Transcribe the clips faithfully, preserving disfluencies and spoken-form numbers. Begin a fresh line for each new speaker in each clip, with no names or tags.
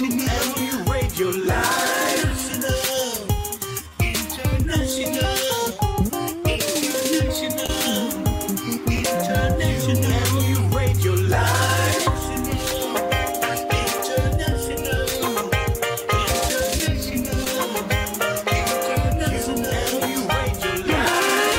International Radio Live. International, international, international Radio Live. International, international, international Radio Live.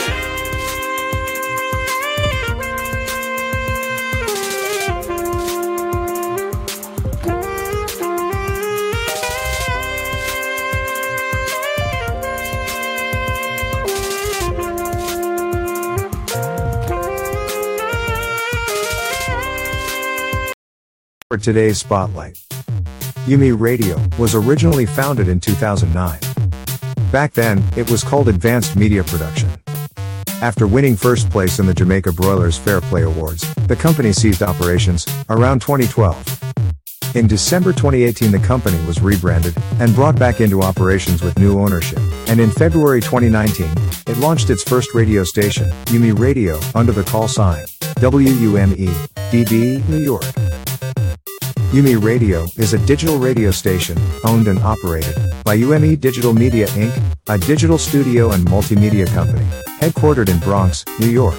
For today's spotlight, Yumi Radio was originally founded in two thousand nine. Back then, it was called Advanced Media Production. After winning first place in the Jamaica Broilers Fair Play Awards, the company ceased operations around twenty twelve. In December twenty eighteen, the company was rebranded and brought back into operations with new ownership, and in February twenty nineteen, it launched its first radio station, Yumi Radio, under the call sign W U M E D B, New York. Yumi Radio is a digital radio station, owned and operated by U M E Digital Media Incorporated, a digital studio and multimedia company, headquartered in Bronx, New York.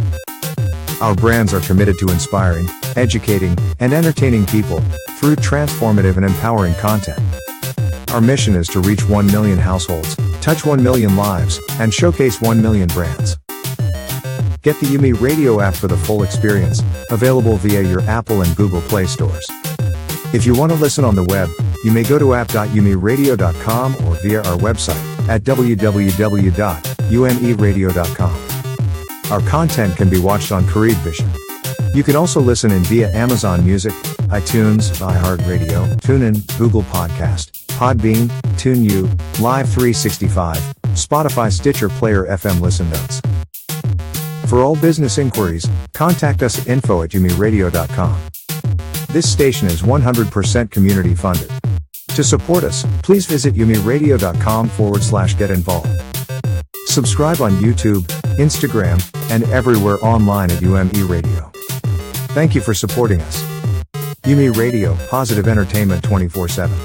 Our brands are committed to inspiring, educating, and entertaining people through transformative and empowering content. Our mission is to reach one million households, touch one million lives, and showcase one million brands. Get the Yumi Radio app for the full experience, available via your Apple and Google Play stores. If you want to listen on the web, you may go to app dot yumi radio dot com or via our website at w w w dot u m e radio dot com. Our content can be watched on Careed Vision. You can also listen in via Amazon Music, iTunes, iHeartRadio, TuneIn, Google Podcast, Podbean, TuneU, Live three sixty-five, Spotify, Stitcher, Player F M Listen Notes. For all business inquiries, contact us at info at yumi radio dot com. This station is one hundred percent community funded. To support us, please visit yumi radio dot com forward slash get involved. Subscribe on YouTube, Instagram, and everywhere online at U M E Radio. Thank you for supporting us. Yumi Radio, positive entertainment twenty-four seven.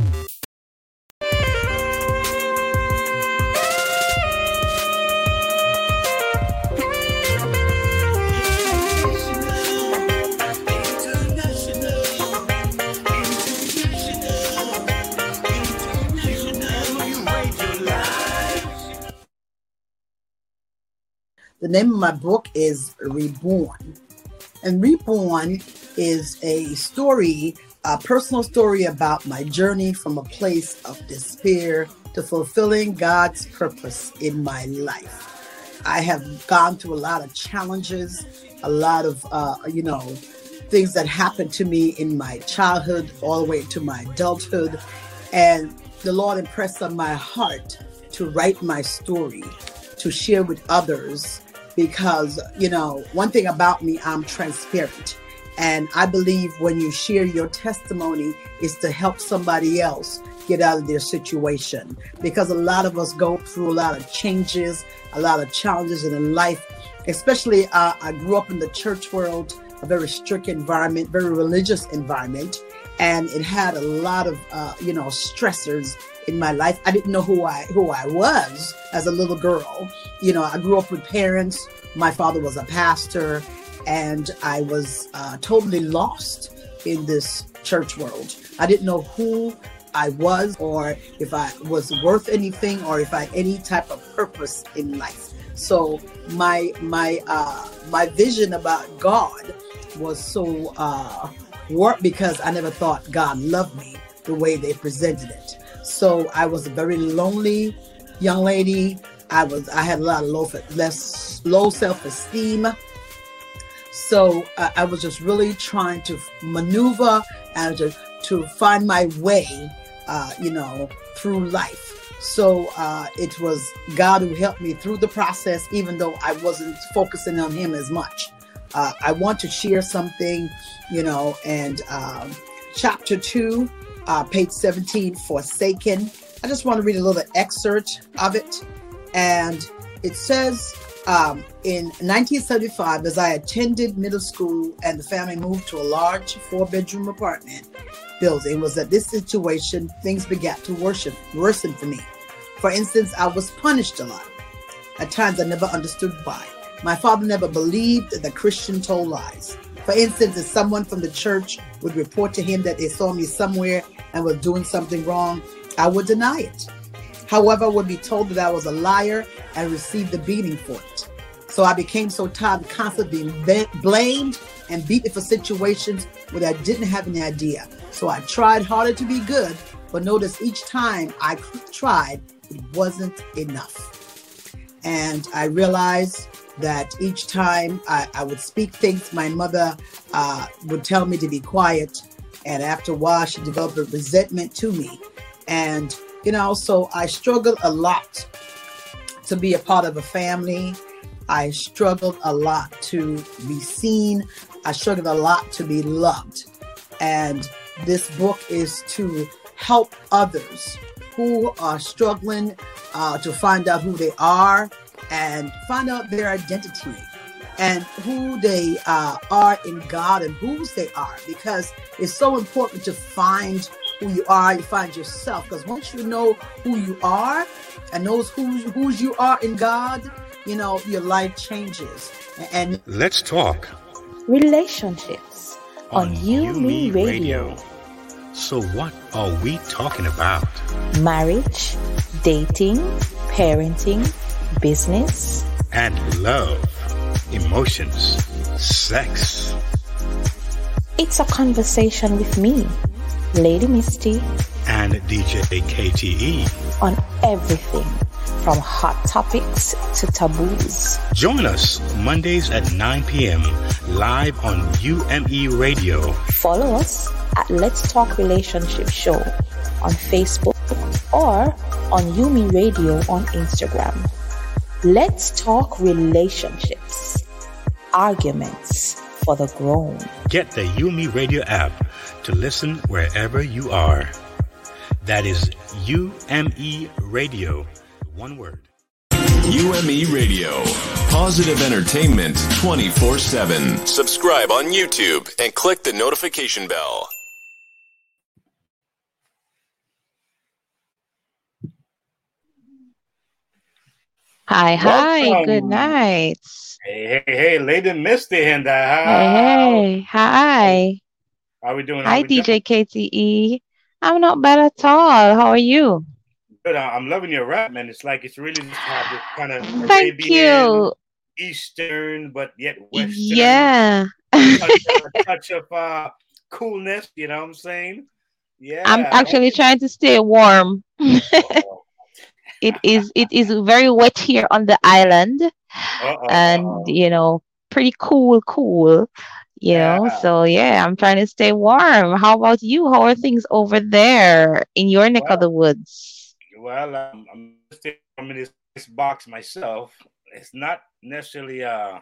The name of my book is Reborn. And Reborn is a story, a personal story about my journey from a place of despair to fulfilling God's purpose in my life. I have gone through a lot of challenges, a lot of, uh, you know, things that happened to me in my childhood all the way to my adulthood. And the Lord impressed on my heart to write my story, to share with others. Because, you know, one thing about me, I'm transparent. And I believe when you share your testimony is to help somebody else get out of their situation. Because a lot of us go through a lot of changes, a lot of challenges in life. Especially, uh, I grew up in the church world, a very strict environment, very religious environment. And it had a lot of, uh, you know, stressors in my life. I didn't know who I who I was as a little girl. You know, I grew up with parents. My father was a pastor, and I was uh, totally lost in this church world. I didn't know who I was, or if I was worth anything, or if I had any type of purpose in life. So my my uh, my vision about God was so uh, warped because I never thought God loved me the way they presented it. So I was a very lonely young lady. I was I had a lot of low less low self-esteem. So uh, I was just really trying to maneuver and to, to find my way, uh, you know, through life. So uh, it was God who helped me through the process, even though I wasn't focusing on Him as much. Uh, I want to share something, you know, and um, chapter two. Uh, page seventeen, Forsaken. I just want to read a little excerpt of it. And it says, um, in nineteen seventy-five, as I attended middle school and the family moved to a large four-bedroom apartment bills. It was at this situation things began to worship, worsen for me. For instance, I was punished a lot. At times I never understood why. My father never believed that the Christian told lies. For instance, if someone from the church would report to him that they saw me somewhere and was doing something wrong, I would deny it. However, I would be told that I was a liar and receive the beating for it. So I became so tired of constantly being be- blamed and beaten for situations where I didn't have any idea. So I tried harder to be good, but notice each time I tried, it wasn't enough. And I realized that each time I, I would speak things, my mother uh, would tell me to be quiet. And after a while, she developed a resentment to me. And, you know, so I struggled a lot to be a part of a family. I struggled a lot to be seen. I struggled a lot to be loved. And this book is to help others who are struggling uh, to find out who they are and find out their identity and who they uh, are in God and whose they are, because it's so important to find who you are, you find yourself, because once you know who you are and knows who whose you are in God, you know, your life changes. And
Let's talk
Relationships on,
on
You Me Radio.
So what are we talking about?
Marriage, dating, parenting, business.
And love, emotions, sex.
It's a conversation with me, Lady Misty,
And D J K T E.
on everything from hot topics to taboos.
Join us Mondays at nine p.m. live on U M E Radio.
Follow us at Let's Talk Relationship Show on Facebook or on Yumi Radio on Instagram. Let's talk relationships, arguments for the grown.
Get the U M E Radio app to listen wherever you are. That is U M E Radio. One word.
U M E Radio. Positive entertainment twenty-four seven. Subscribe on YouTube and click the notification bell.
Hi, hi,
Welcome.
good night.
Hey, hey, hey, Lady Misty in the house.
Hey, hey, hi.
How we doing? How
Hi,
we doing?
D J K T E. I'm not bad at all. How are you?
Good. I- I'm loving your rap, man. It's like it's really just have this kind of
Thank
Arabian,
you.
Eastern, but yet Western.
Yeah.
touch, a touch of uh, coolness. You know what I'm saying? Yeah.
I'm actually trying to stay warm.
Uh-oh.
It is it is very wet here on the island,
Uh-oh.
and
Uh-oh.
you know, pretty cool, cool. You know,
Yeah.
so yeah, I'm trying to stay warm. How about you? How are things over there in your neck of
Well,
the woods?
well, um, I'm still I'm in this, this box myself. It's not necessarily uh,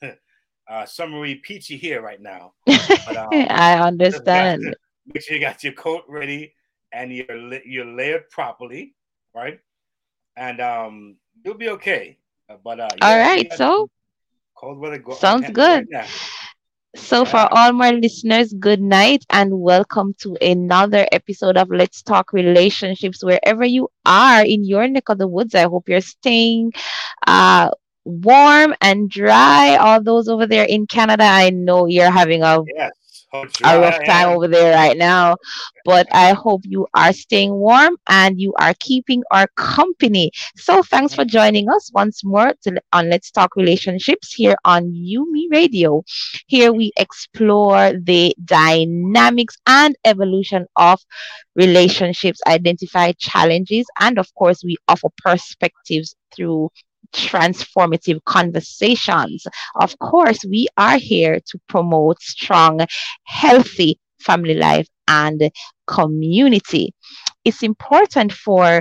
uh summery peachy here right now, but um,
I
just got
understand.
to make sure you got your coat ready and you're la- you're layered properly, right? And um, you'll be okay. Uh, But uh,
All
yeah, we
right,
got
so
cold weather go-
sounds
happening right
good.
now.
So, for
Yeah.
all my listeners, good night and welcome to another episode of Let's Talk Relationships. Wherever you are in your neck of the woods, I hope you're staying uh, warm and dry. All those over there in Canada, I know you're having a
Yes. Oh,
a
dry.
rough
I
time
am.
over there right now, but I hope you are staying warm and you are keeping our company. So thanks for joining us once more to, on Let's Talk Relationships here on Yumi Radio. Here we explore the dynamics and evolution of relationships, identify challenges, and of course, we offer perspectives through transformative conversations. Of course, we are here to promote strong, healthy family life and community. It's important for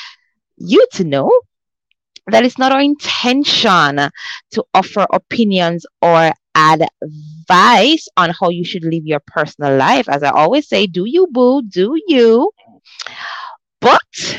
you to know that it's not our intention to offer opinions or advice on how you should live your personal life. As I always say, do you, boo, do you. But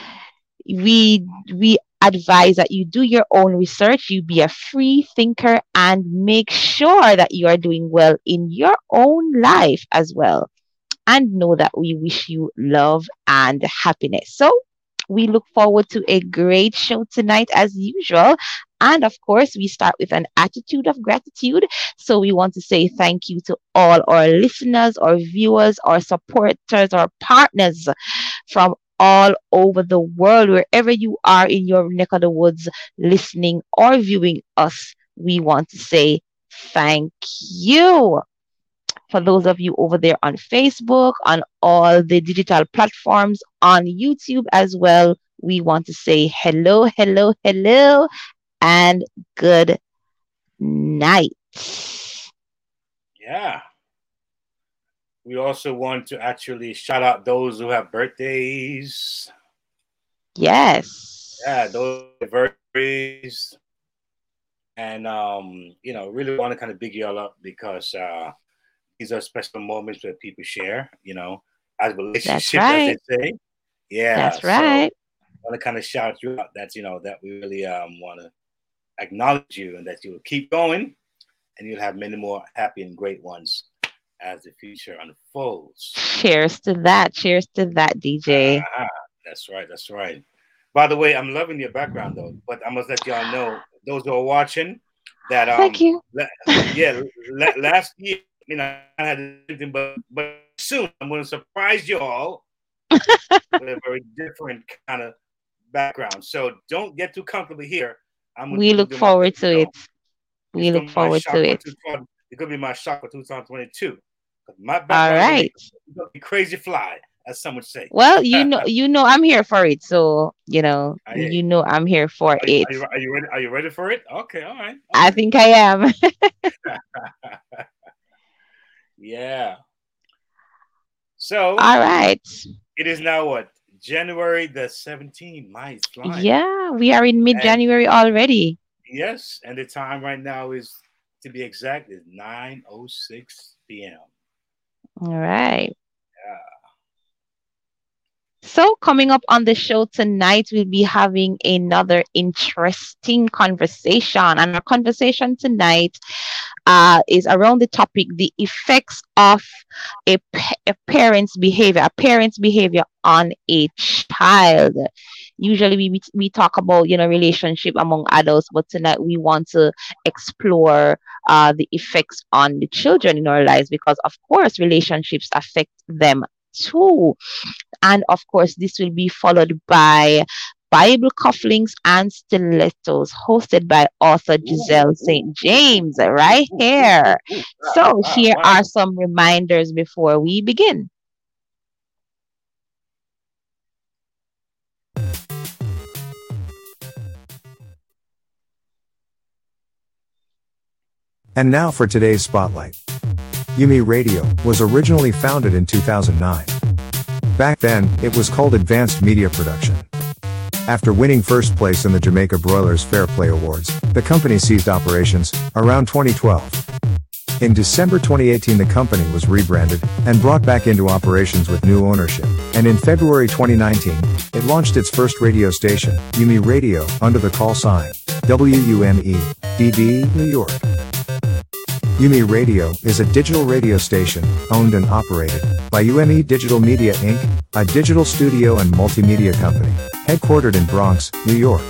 we we advise that you do your own research, you be a free thinker, and make sure that you are doing well in your own life as well. and know that we wish you love and happiness. So we look forward to a great show tonight as usual. And of course, we start with an attitude of gratitude. So we want to say thank you to all our listeners, our viewers, our supporters, our partners from all over the world, wherever you are in your neck of the woods, listening or viewing us. We want to say thank you. For those of you over there on Facebook, on all the digital platforms, on YouTube as well, we want to say hello, hello, hello, and good night.
Yeah. We also want to actually shout out those who have birthdays.
Yes.
Yeah, those birthdays. And, um, you know, really want to kind of big you all up because uh, these are special moments that people share, you know, as relationships,
right.
as they say. Yeah.
That's right.
So I want to kind of shout you out. That's, you know, that we really um, want to acknowledge you and that you will keep going and you'll have many more happy and great ones as the future unfolds.
Cheers to that. Cheers to that, D J.
Uh-huh. That's right. That's right. By the way, I'm loving your background though, but I must let y'all know, those who are watching, that um,
thank you.
La- yeah, la- last year, you know, I had anything, but but soon I'm going to surprise you all with a very different kind of background. So don't get too comfortable here. I'm
we look forward to it. We look forward to it.
It's going to be my shock for two thousand twenty-two. My
All right.
Is going to be crazy fly, as some would say.
Well, you know, you know, I'm here for it. So, you know,
I,
you know, I'm here for
are
it.
You, are, you, are you ready? Are you ready for it? Okay. All right. All
I
right.
think I am.
Yeah. So.
All right.
It is now what? January the seventeenth. My flying.
Yeah, we are in mid-January and, already.
Yes, and the time right now is, to be exact, is nine oh six p.m.
All right.
Yeah.
So coming up on the show tonight, we'll be having another interesting conversation. And our conversation tonight uh, is around the topic, the effects of a, a parent's behavior, a parent's behavior on a child. Usually we, we talk about, you know, relationship among adults, but tonight we want to explore uh, the effects on the children in our lives, because of course relationships affect them too. And of course, this will be followed by Bible Cufflinks and Stilettos, hosted by author Giselle Saint James, right here. So here are some reminders before we begin.
And now for today's spotlight. Yumi Radio was originally founded in two thousand nine. Back then, it was called Advanced Media Production. After winning first place in the Jamaica Broilers Fair Play Awards, the company ceased operations around twenty twelve. In December twenty eighteen, the company was rebranded and brought back into operations with new ownership, and in February twenty nineteen, it launched its first radio station, Yumi Radio, under the call sign W U M E D B, New York. Yumi Radio is a digital radio station, owned and operated by U M E Digital Media Incorporated, a digital studio and multimedia company, headquartered in Bronx, New York.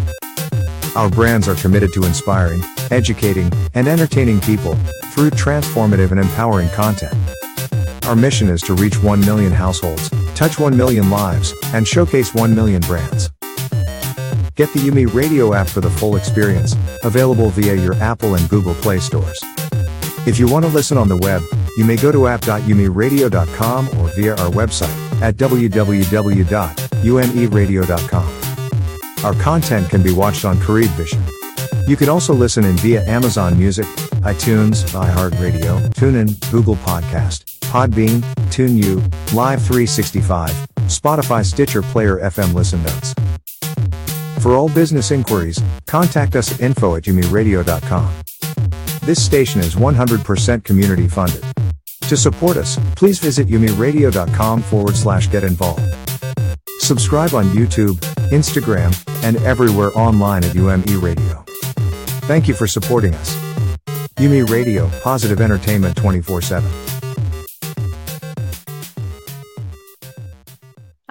Our brands are committed to inspiring, educating, and entertaining people through transformative and empowering content. Our mission is to reach one million households, touch one million lives, and showcase one million brands. Get the Yumi Radio app for the full experience, available via your Apple and Google Play stores. If you want to listen on the web, you may go to app dot yumi radio dot com or via our website at w w w dot u m e radio dot com. Our content can be watched on Carib Vision. You can also listen in via Amazon Music, iTunes, iHeartRadio, TuneIn, Google Podcast, Podbean, TuneU, Live three sixty-five, Spotify, Stitcher, Player F M Listen Notes. For all business inquiries, contact us at info at yumi radio dot com. This station is one hundred percent community funded. To support us, please visit yumi radio dot com forward slash get involved. Subscribe on YouTube, Instagram, and everywhere online at U M E Radio. Thank you for supporting us. Yumi Radio, positive entertainment twenty-four seven.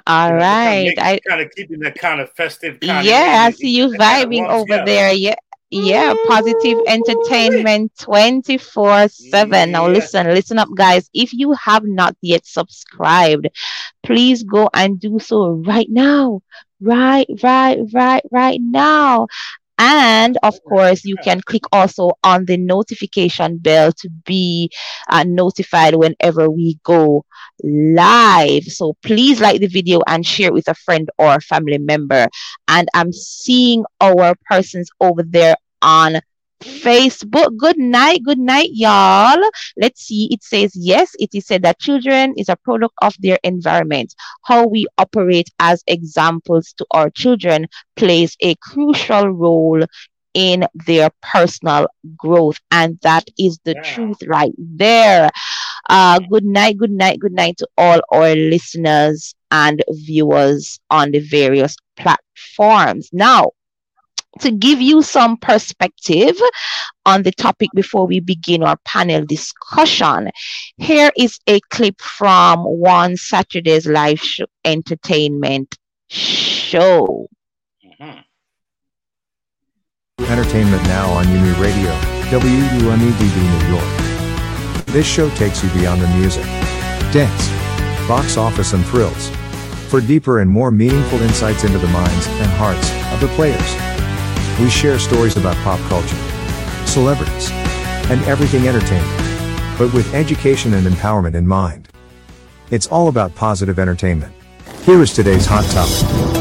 All
You know,
right. I
kind of keeping that kind of festive kind
Yeah, I
of
see you
that kind of
vibing
warms you
over
up.
there. Yeah. Yeah, positive
Ooh-wee.
entertainment twenty-four seven. Now
Yeah.
listen, listen up guys. If you have not yet subscribed, please go and do so right now. Right, right, right, right now. And of course, you can click also on the notification bell to be uh, notified whenever we go live. So please like the video and share it with a friend or family member. And I'm seeing our persons over there on Facebook. Good night, good night, y'all. Let's see. It says yes. It is said that children is a product of their environment. How we operate as examples to our children plays a crucial role in their personal growth, and that is the
Yeah.
truth right there. Uh, good night, good night, good night to all our listeners and viewers on the various platforms. Now, to give you some perspective on the topic before we begin our panel discussion, here is a clip from one Saturday's live show, entertainment show.
Mhm.
Entertainment now on Yumi Radio, W U M E D B New York. This show takes you beyond the music, dance, box office and thrills. For deeper and more meaningful insights into the minds and hearts of the players. We share stories about pop culture, celebrities, and everything entertainment, but with education and empowerment in mind. It's all about positive entertainment. Here is today's hot topic.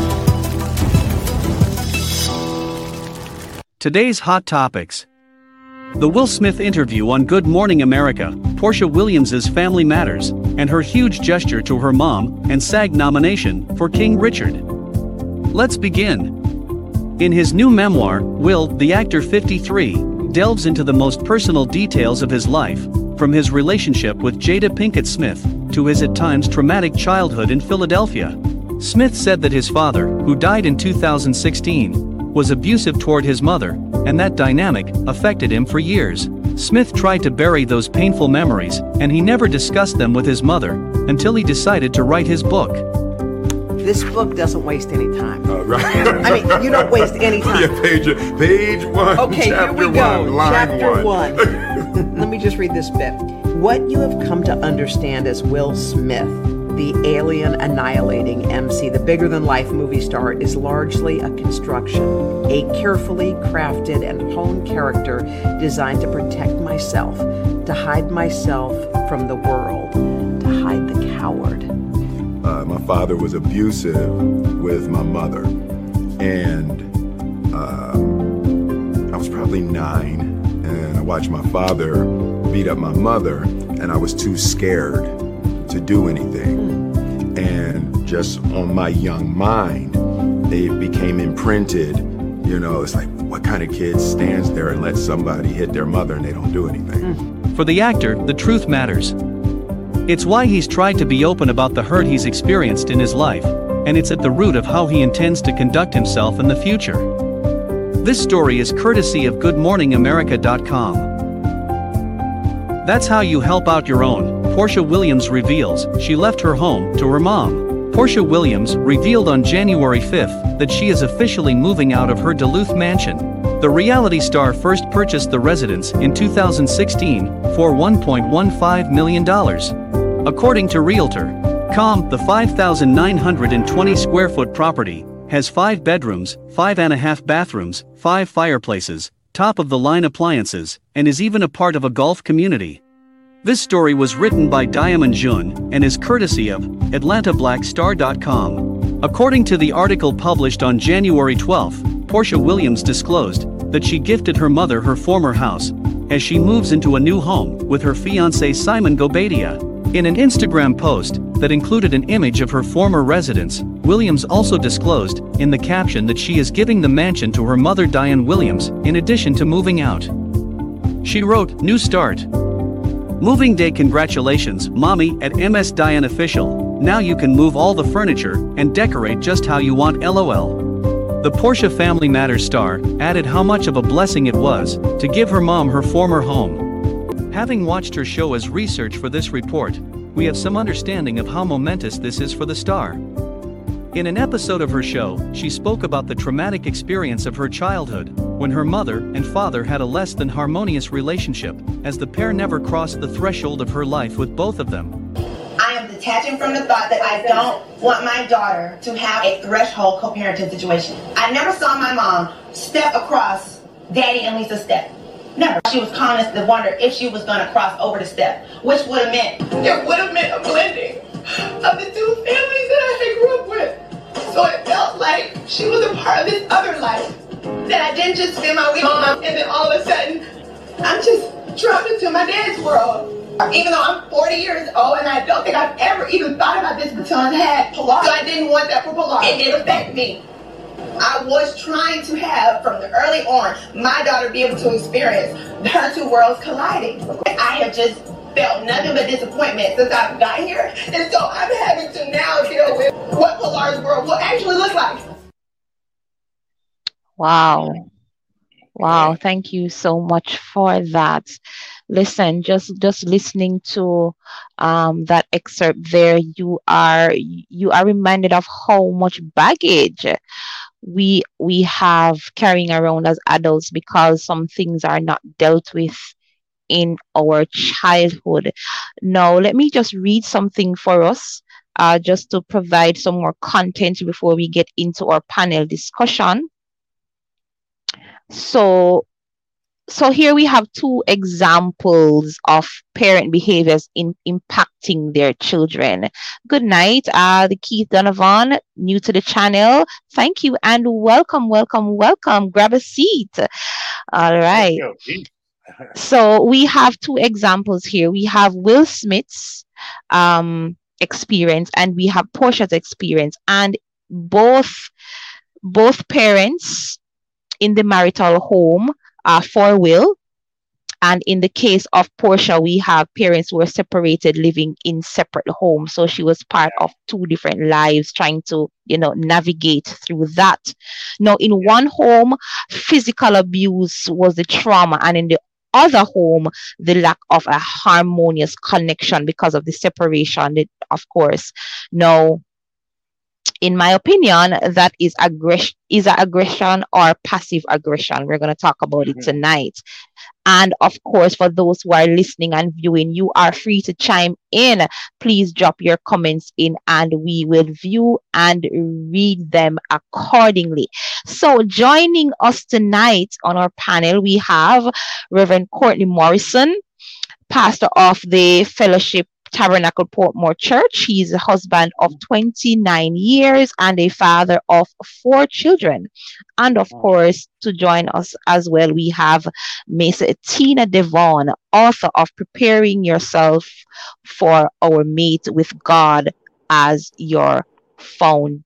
Today's hot topics. The Will Smith interview on Good Morning America, Portia Williams' Family Matters, and her huge gesture to her mom, and SAG nomination for King Richard. Let's begin. In his new memoir, Will, the actor fifty-three, delves into the most personal details of his life, from his relationship with Jada Pinkett Smith, to his at times traumatic childhood in Philadelphia. Smith said that his father, who died in two thousand sixteen, was abusive toward his mother, and that dynamic affected him for years. Smith tried to bury those painful memories, and he never discussed them with his mother, until he decided to write his book.
This book doesn't waste any time.
Uh, right.
I mean, you don't waste any time.
Yeah, page, page one,
Okay,
chapter
here we go.
one, line
Chapter
one.
one. Let me just read this bit. What you have come to understand as Will Smith, the alien annihilating M C, the bigger-than-life movie star, is largely a construction, a carefully crafted and honed character designed to protect myself, to hide myself from the world, to hide the coward.
Uh, my father was abusive with my mother, and uh, I was probably nine, and I watched my father beat up my mother, and I was too scared to do anything. And just on my young mind, it became imprinted, you know, it's like, what kind of kid stands there and lets somebody hit their mother and they don't do anything?
For the actor, the truth matters. It's why he's tried to be open about the hurt he's experienced in his life, and it's at the root of how he intends to conduct himself in the future. This story is courtesy of good morning america dot com. That's how you help out your own, Portia Williams reveals she left her home to her mom. Portia Williams revealed on January fifth that she is officially moving out of her Duluth mansion. The reality star first purchased the residence in two thousand sixteen for one point one five million dollars. According to Realtor dot com, the five thousand nine hundred twenty square foot property has five bedrooms, five and a half bathrooms, five fireplaces, top-of-the-line appliances, and is even a part of a golf community. This story was written by Diamond Jun and is courtesy of Atlanta Black Star dot com. According to the article published on January twelfth, Portia Williams disclosed that she gifted her mother her former house as she moves into a new home with her fiancé Simon Gobadia. In an Instagram post that included an image of her former residence, Williams also disclosed in the caption that she is giving the mansion to her mother Diane Williams in addition to moving out. She wrote, "New start. Moving day congratulations, mommy at M S Diane Official. Now you can move all the furniture and decorate just how you want, lol." The Portia Family Matters star added how much of a blessing it was to give her mom her former home. Having watched her show as research for this report, we have some understanding of how momentous this is for the star. In an episode of her show, she spoke about the traumatic experience of her childhood, when her mother and father had a less than harmonious relationship, as the pair never crossed the threshold of her life with both of them.
I am detaching from the thought that I don't want my daughter to have a threshold co-parenting situation. I never saw my mom step across Daddy and Lisa's step. Never. She was calling us to wonder if she was going to cross over the step, which would have meant, it would have meant a blending of the two families that I had grew up with. So it felt like she was a part of this other life that I didn't just spend my week on, and then all of a sudden, I'm just dropped into my dad's world. Even though I'm forty years old, and I don't think I've ever even thought about this until I had Pilar. So I didn't want that for Pilar. It did affect me. I was trying to have, from the early on, my daughter be able to experience her two worlds colliding. I have just felt nothing but disappointment since I've got here. And so I'm having to now deal with what Pilar's world will actually look like.
Wow. Wow. Thank you so much for that. Listen, just just listening to um, that excerpt there, you are you are reminded of how much baggage we we have carrying around as adults because some things are not dealt with in our childhood. Now, let me just read something for us, uh, just to provide some more content before we get into our panel discussion. So, so here we have two examples of parent behaviors in impacting their children. Good night, uh, the Keith Donovan, new to the channel. Thank you and welcome, welcome, welcome. Grab a seat. All right. So we have two examples here. We have Will Smith's um, experience and we have Portia's experience, and both both parents in the marital home uh, for Will. And in the case of Portia, we have parents who were separated, living in separate homes. So she was part of two different lives, trying to, you know, navigate through that. Now, in one home, physical abuse was the trauma, and in the other home, the lack of a harmonious connection because of the separation, of course. Now, in my opinion, that is aggression, is a aggression or passive aggression. We're going to talk about mm-hmm. it tonight. And of course, for those who are listening and viewing, you are free to chime in. Please drop your comments in and we will view and read them accordingly. So joining us tonight on our panel, we have Reverend Courtney Morrison, pastor of the Fellowship Tabernacle Portmore Church. He's a husband of twenty-nine years and a father of four children. And of course, to join us as well, we have Miss Tina Devon, author of Preparing Yourself for Our Mate with God as Your Foundation.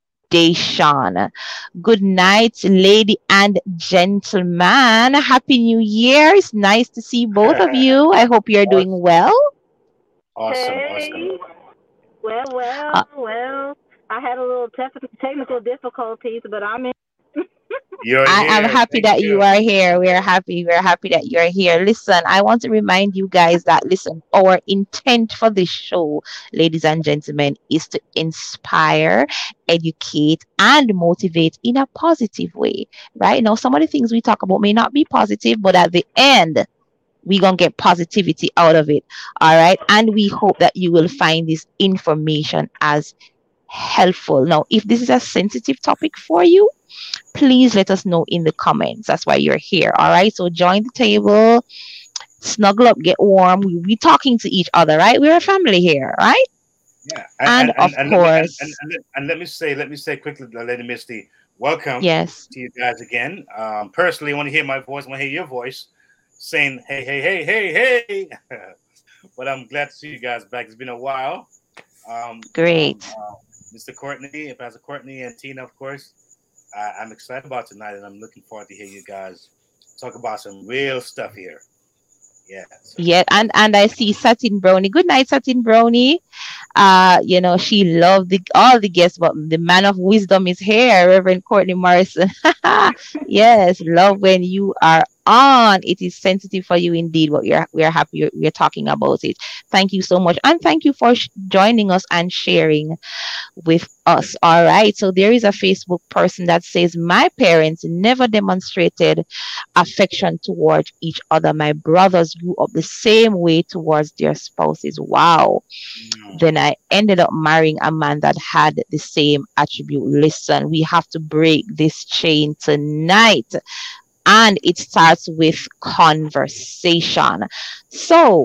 Good night, lady and gentlemen. Happy New Year. It's nice to see both of you. I hope you're doing well.
Awesome,
hey.
awesome.
Well, well, uh, well. I had a little te- technical difficulties, but I'm in.
You're
I
here.
am happy
Thank
that
you.
you are here. We're happy. We're happy that you're here. Listen, I want to remind you guys that, listen, our intent for this show, ladies and gentlemen, is to inspire, educate, and motivate in a positive way, right? Now, some of the things we talk about may not be positive, but at the end, we're going to get positivity out of it. All right. And we hope that you will find this information as helpful. Now, if this is a sensitive topic for you, please let us know in the comments. That's why you're here. All right. So join the table, snuggle up, get warm. We, we're talking to each other, right? We're a family here, right?
Yeah.
And, and, and of
and,
course.
And, and, and, and let me say, let me say quickly, Lady Misty, welcome
yes.
to you guys again. Um, personally, I want to hear my voice. I want to hear your voice saying, hey, hey, hey, hey, hey. But I'm glad to see you guys back. It's been a while. Um,
Great.
Um, uh, Mister Courtney, Pastor Courtney, and Tina, of course. Uh, I'm excited about tonight, and I'm looking forward to hear you guys talk about some real stuff here. Yeah. So.
Yeah, and and I see Satin Brownie. Good night, Satin Brownie. Uh, you know, she loved the all the guests, but the man of wisdom is here, Reverend Courtney Morrison. Yes, love when you are on. It is sensitive for you indeed, but we are we are happy we are talking about it. Thank you so much, and thank you for sh- joining us and sharing with us. All right. So there is a Facebook person that says, my parents never demonstrated affection towards each other. My brothers grew up the same way towards their spouses. Wow. Then I ended up marrying a man that had the same attribute. Listen, we have to break this chain tonight. And it starts with conversation. So,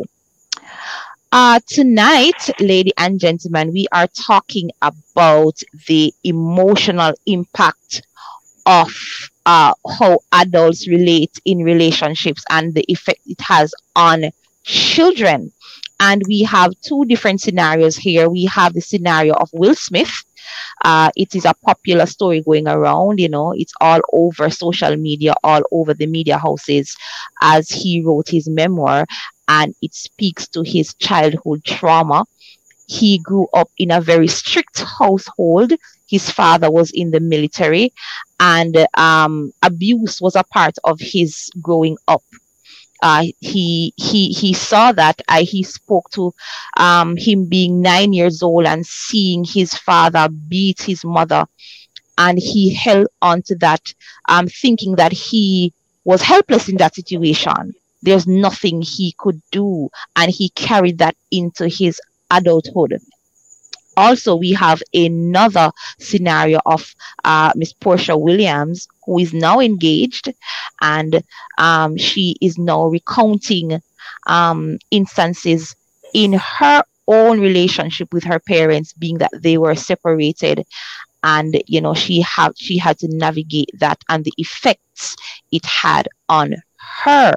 uh, tonight, ladies and gentlemen, we are talking about the emotional impact of uh, how adults relate in relationships and the effect it has on children. And we have two different scenarios here. We have the scenario of Will Smith. Uh, it is a popular story going around, you know, it's all over social media, all over the media houses, as he wrote his memoir, and it speaks to his childhood trauma. He grew up in a very strict household. His father was in the military, and um, abuse was a part of his growing up. Uh, he he he saw that. I, he spoke to um, him being nine years old and seeing his father beat his mother, and he held on to that, um, thinking that he was helpless in that situation. There's nothing he could do, and he carried that into his adulthood. Also, we have another scenario of uh, Miss Portia Williams, who is now engaged, and um, she is now recounting um, instances in her own relationship with her parents, being that they were separated, and you know she had she had to navigate that and the effects it had on her.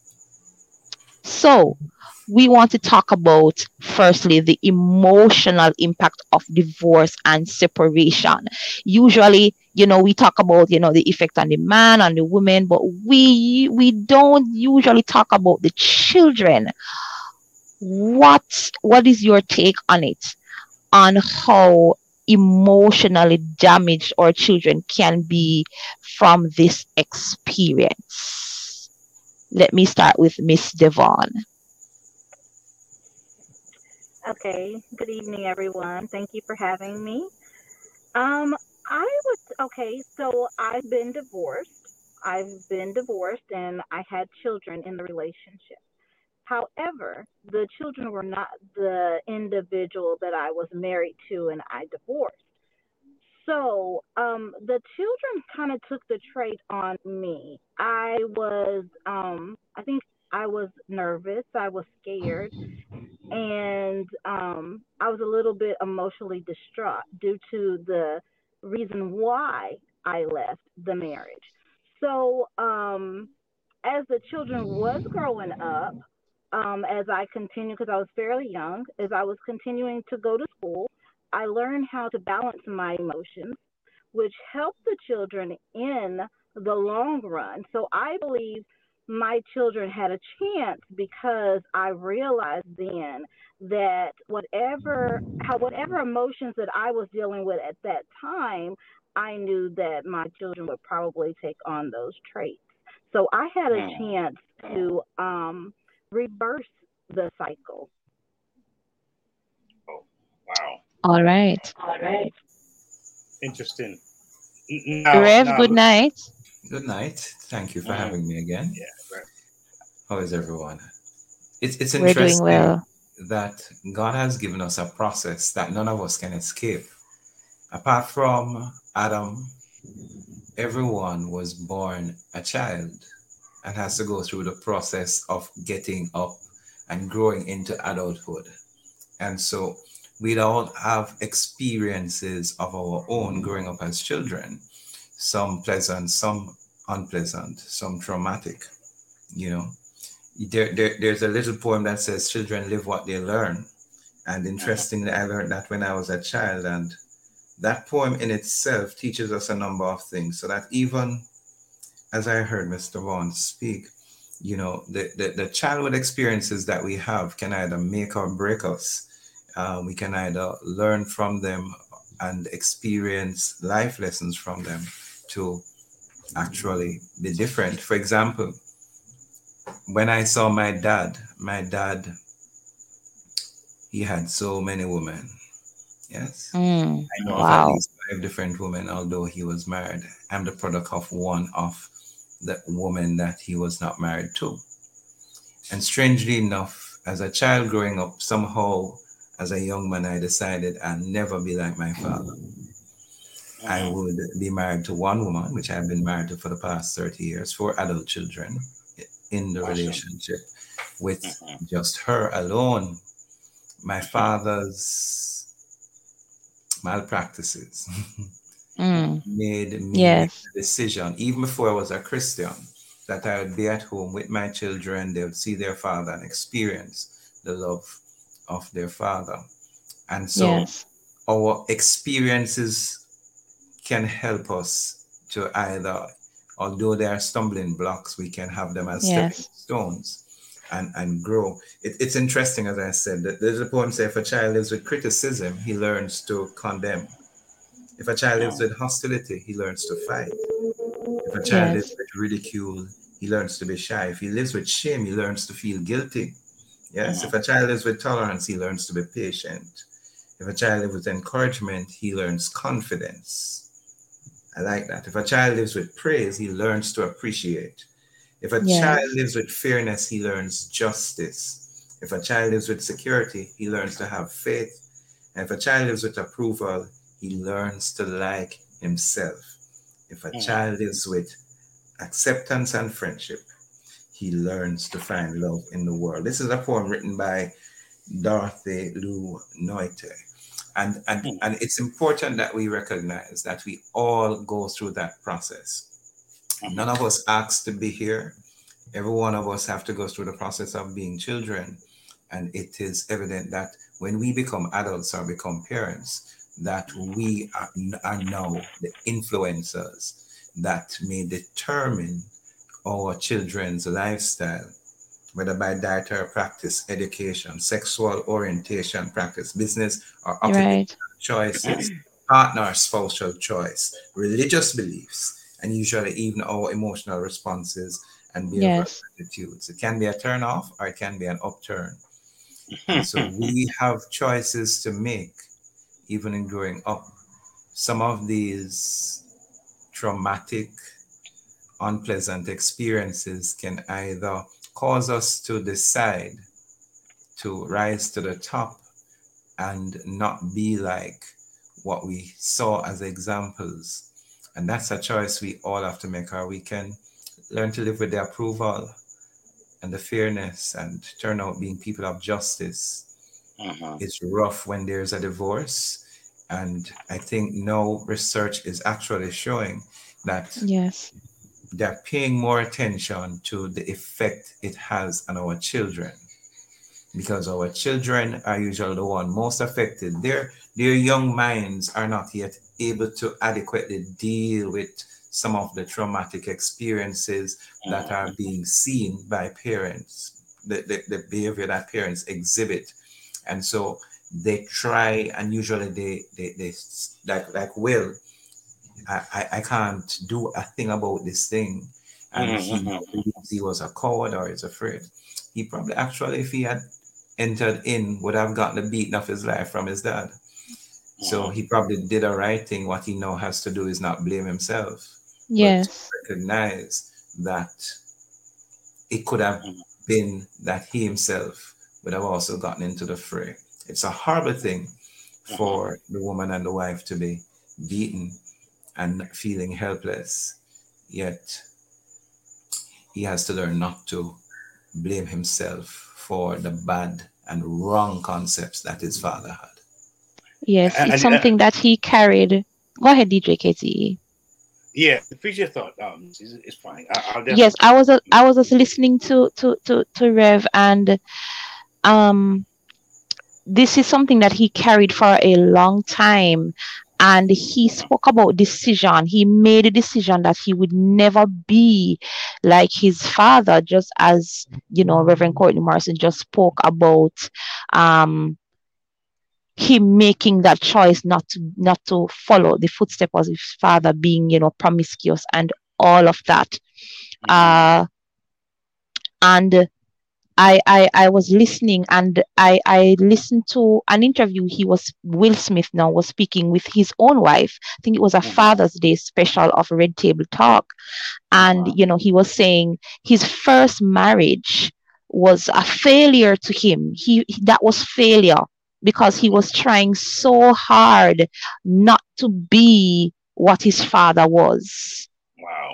So, we want to talk about, firstly, the emotional impact of divorce and separation. Usually, you know, we talk about, you know, the effect on the man, on the woman, but we we don't usually talk about the children. What what is your take on it? On how emotionally damaged our children can be from this experience? Let me start with Miss Devon.
Okay, good evening, everyone. Thank you for having me. Um, I would, okay, so I've been divorced. I've been divorced and I had children in the relationship. However, the children were not the individual that I was married to and I divorced. So um, the children kind of took the trait on me. I was, um, I think I was nervous. I was scared and um, I was a little bit emotionally distraught due to the reason why I left the marriage. So, um, as the children was growing up, um, as I continued, because I was fairly young, as I was continuing to go to school, I learned how to balance my emotions, which helped the children in the long run. So I believe my children had a chance because I realized then that whatever how whatever emotions that I was dealing with at that time, I knew that my children would probably take on those traits. So I had a chance to um, reverse the cycle.
Oh, wow.
All right.
All right.
Interesting. Now,
Rev,
now,
good night.
Good night. Thank you for
Mhm.
having me again.
Yeah, right.
How is everyone? It's it's
We're doing
interesting
well.
that God has given us a process that none of us can escape. Apart from Adam, everyone was born a child and has to go through the process of getting up and growing into adulthood. And so we all have experiences of our own growing up as children, some pleasant, some unpleasant, some traumatic, you know. There, there, there's a little poem that says, children live what they learn. And interestingly, I learned that when I was a child, and that poem in itself teaches us a number of things. So that even as I heard Mister Vaughn speak, you know, the, the, the childhood experiences that we have can either make or break us. Uh, we can either learn from them and experience life lessons from them to actually be different. For example, when I saw my dad, my dad, he had so many women. Yes.
Mm.
I know of at
Wow.
least five different women, although he was married. I'm the product of one of the woman that he was not married to. And strangely enough, as a child growing up, somehow as a young man, I decided I'd never be like my father. I would be married to one woman, which I've been married to for the past thirty years, four adult children in the
Awesome.
relationship with just her alone. My father's malpractices
Mm.
made me
Yes.
make the decision, even before I was a Christian, that I would be at home with my children. They would see their father and experience the love of their father. And so
Yes.
our experiences can help us to either, although they are stumbling blocks, we can have them as stepping
Yes.
stones and, and grow. It, it's interesting, as I said, that there's a poem say, if a child lives with criticism, he learns to condemn. If a child lives with hostility, he learns to fight. If a child lives
Yes.
with ridicule, he learns to be shy. If he lives with shame, he learns to feel guilty. Yes. If a child lives with tolerance, he learns to be patient. If a child lives with encouragement, he learns confidence. I like that. If a child lives with praise, he learns to appreciate. If a
Yes.
child lives with fairness, he learns justice. If a child lives with security, he learns to have faith. And if a child lives with approval, he learns to like himself. If a child lives with acceptance and friendship, he learns to find love in the world. This is a poem written by Dorothy Lou Noite. And, and, and it's important that we recognize that we all go through that process. None of us asked to be here. Every one of us have to go through the process of being children. And it is evident that when we become adults or become parents, that we are, are now the influencers that may determine our children's lifestyle, whether by dietary practice, education, sexual orientation practice, business or occupational
Right.
choices, partner or spousal choice, religious beliefs, and usually even our emotional responses and behavioral
Yes.
attitudes. It can be a turn off or it can be an upturn. And so we have choices to make even in growing up. Some of these traumatic, unpleasant experiences can either cause us to decide to rise to the top and not be like what we saw as examples. And that's a choice we all have to make, or we can learn to live with the approval and the fairness and turn out being people of justice.
Uh-huh.
It's rough when there's a divorce. And I think now research is actually showing that
Yes.
they're paying more attention to the effect it has on our children, because our children are usually the one most affected. Their, their young minds are not yet able to adequately deal with some of the traumatic experiences that are being seen by parents, the, the, the behavior that parents exhibit. And so they try, and usually they, they, they like, like, well, I, I, I can't do a thing about this thing. And he believes he was a coward or is afraid. He probably actually, if he had entered in, would have gotten the beating of his life from his dad. So he probably did the right thing. What he now has to do is not blame himself,
Yes.
but to recognize that it could have been that he himself would have also gotten into the fray. It's a horrible thing for the woman and the wife to be beaten and feeling helpless, yet he has to learn not to blame himself for the bad and wrong concepts that his father had.
Yes,
And-
it's
and-
something that he carried. Go ahead, D J K T E.
Yeah, finish your thought. Um, it's, it's fine. I, I'll definitely-
Yes, I was uh, I was just listening to to to to Rev, and um, this is something that he carried for a long time, and he spoke about decision. He made a decision that he would never be like his father, just as you know, Reverend Courtney Morrison just spoke about um him making that choice not to not to follow the footsteps of his father, being you know promiscuous and all of that. Uh And I, I I was listening, and I I listened to an interview. He was Will Smith now was speaking with his own wife. I think it was a Father's Day special of Red Table Talk, and you know he was saying his first marriage was a failure to him. He that was failure because he was trying so hard not to be what his father was.
Wow.